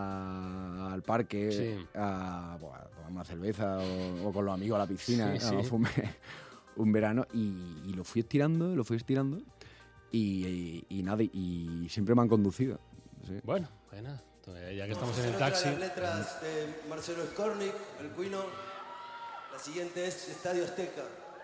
iba al parque Sí. a, pues, a tomar una cerveza o, o con los amigos a la piscina. Sí, ¿no? sí. Fue un, un verano y, y lo fui estirando, lo fui estirando y, y, y nada, y siempre me han conducido. Sí. Bueno, pues nada, entonces, ya que estamos en el taxi... Las letras de Marcelo Skornik, el Cuino. La siguiente es Estadio Azteca.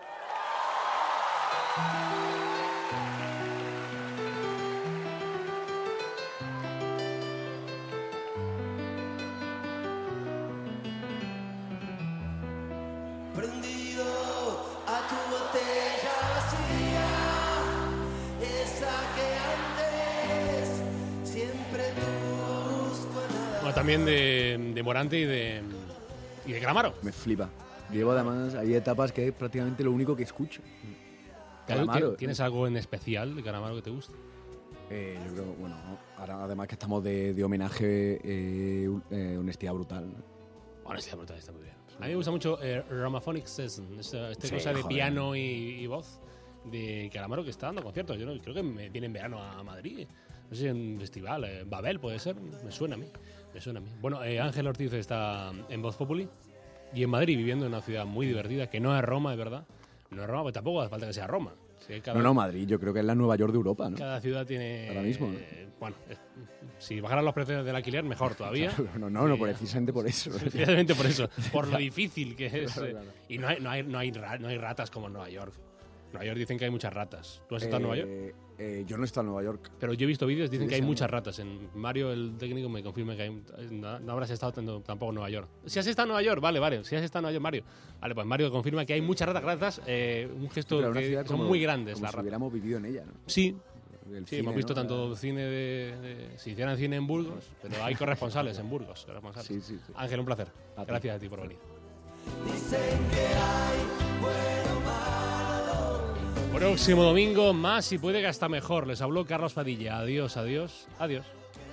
Prendido a tu botella vacía, esa que antes siempre tuvo gusto a nada. Bueno, también de, de Morante y de, y de Calamaro. Me flipa. Llevo además, hay etapas que es prácticamente lo único que escucho. Calamaro. ¿Tienes algo en especial de Calamaro que te guste? Eh, yo creo, bueno, ahora además que estamos de, de homenaje, eh, eh, honestidad brutal, ¿no? Honestidad brutal, está muy bien. A mí me gusta mucho eh, Ramaphonic Session, esta, esta Sí, cosa de joder. piano y, y voz de Calamaro que está dando conciertos. Yo no, creo que me viene en verano a Madrid. No sé si en un festival, eh, Babel puede ser, me suena a mí. Me suena a mí. Bueno, eh, Ángel Ortiz está en Voz Populi y en Madrid, viviendo en una ciudad muy divertida, que no es Roma, es verdad. No es Roma, pero tampoco hace falta que sea Roma. Sí, cada, No, no, Madrid, yo creo que es la Nueva York de Europa, ¿no? cada ciudad tiene... Ahora mismo, ¿no? eh, bueno, eh, si bajaran los precios del alquiler, mejor todavía. Claro, no, no, no, Y- precisamente por eso. Precisamente por eso, por lo difícil que es. Claro, eh, claro. Y no hay, no, hay, no, hay ra- no hay ratas como en Nueva York. En Nueva York dicen que hay muchas ratas. ¿Tú has estado en Nueva York? Eh, eh, yo no he estado en Nueva York. Pero yo he visto vídeos, dicen Sí, que hay sí, muchas ratas. En Mario, el técnico, me confirma que hay, no, no habrás estado tanto- tampoco en Nueva York. Si has estado en Nueva York, vale, vale. Si has estado en Nueva York, Mario. Vale, pues Mario confirma que hay muchas ratas. Ratas, eh, un gesto Pero una que ciudad son como- muy grandes como las si ratas. hubiéramos vivido en ella, ¿no? Sí, del Sí, cine, hemos visto ¿no? tanto cine de, de... Si hicieran cine en Burgos, pero hay corresponsales en Burgos. Corresponsales. Sí, sí, sí. Ángel, un placer. A ti. Gracias a ti por venir. Dicen que hay bueno, malo. Próximo domingo, más y puede que hasta mejor. Les habló Carlos Padilla. Adiós, adiós, adiós.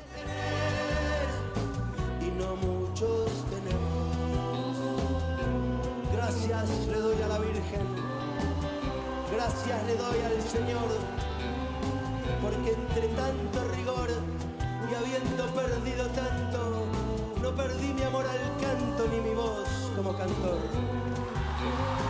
Y no muchos tenemos. Gracias le doy a la Virgen, gracias le doy al Señor, porque entre tanto rigor y habiendo perdido tanto, no perdí mi amor al canto ni mi voz como cantor.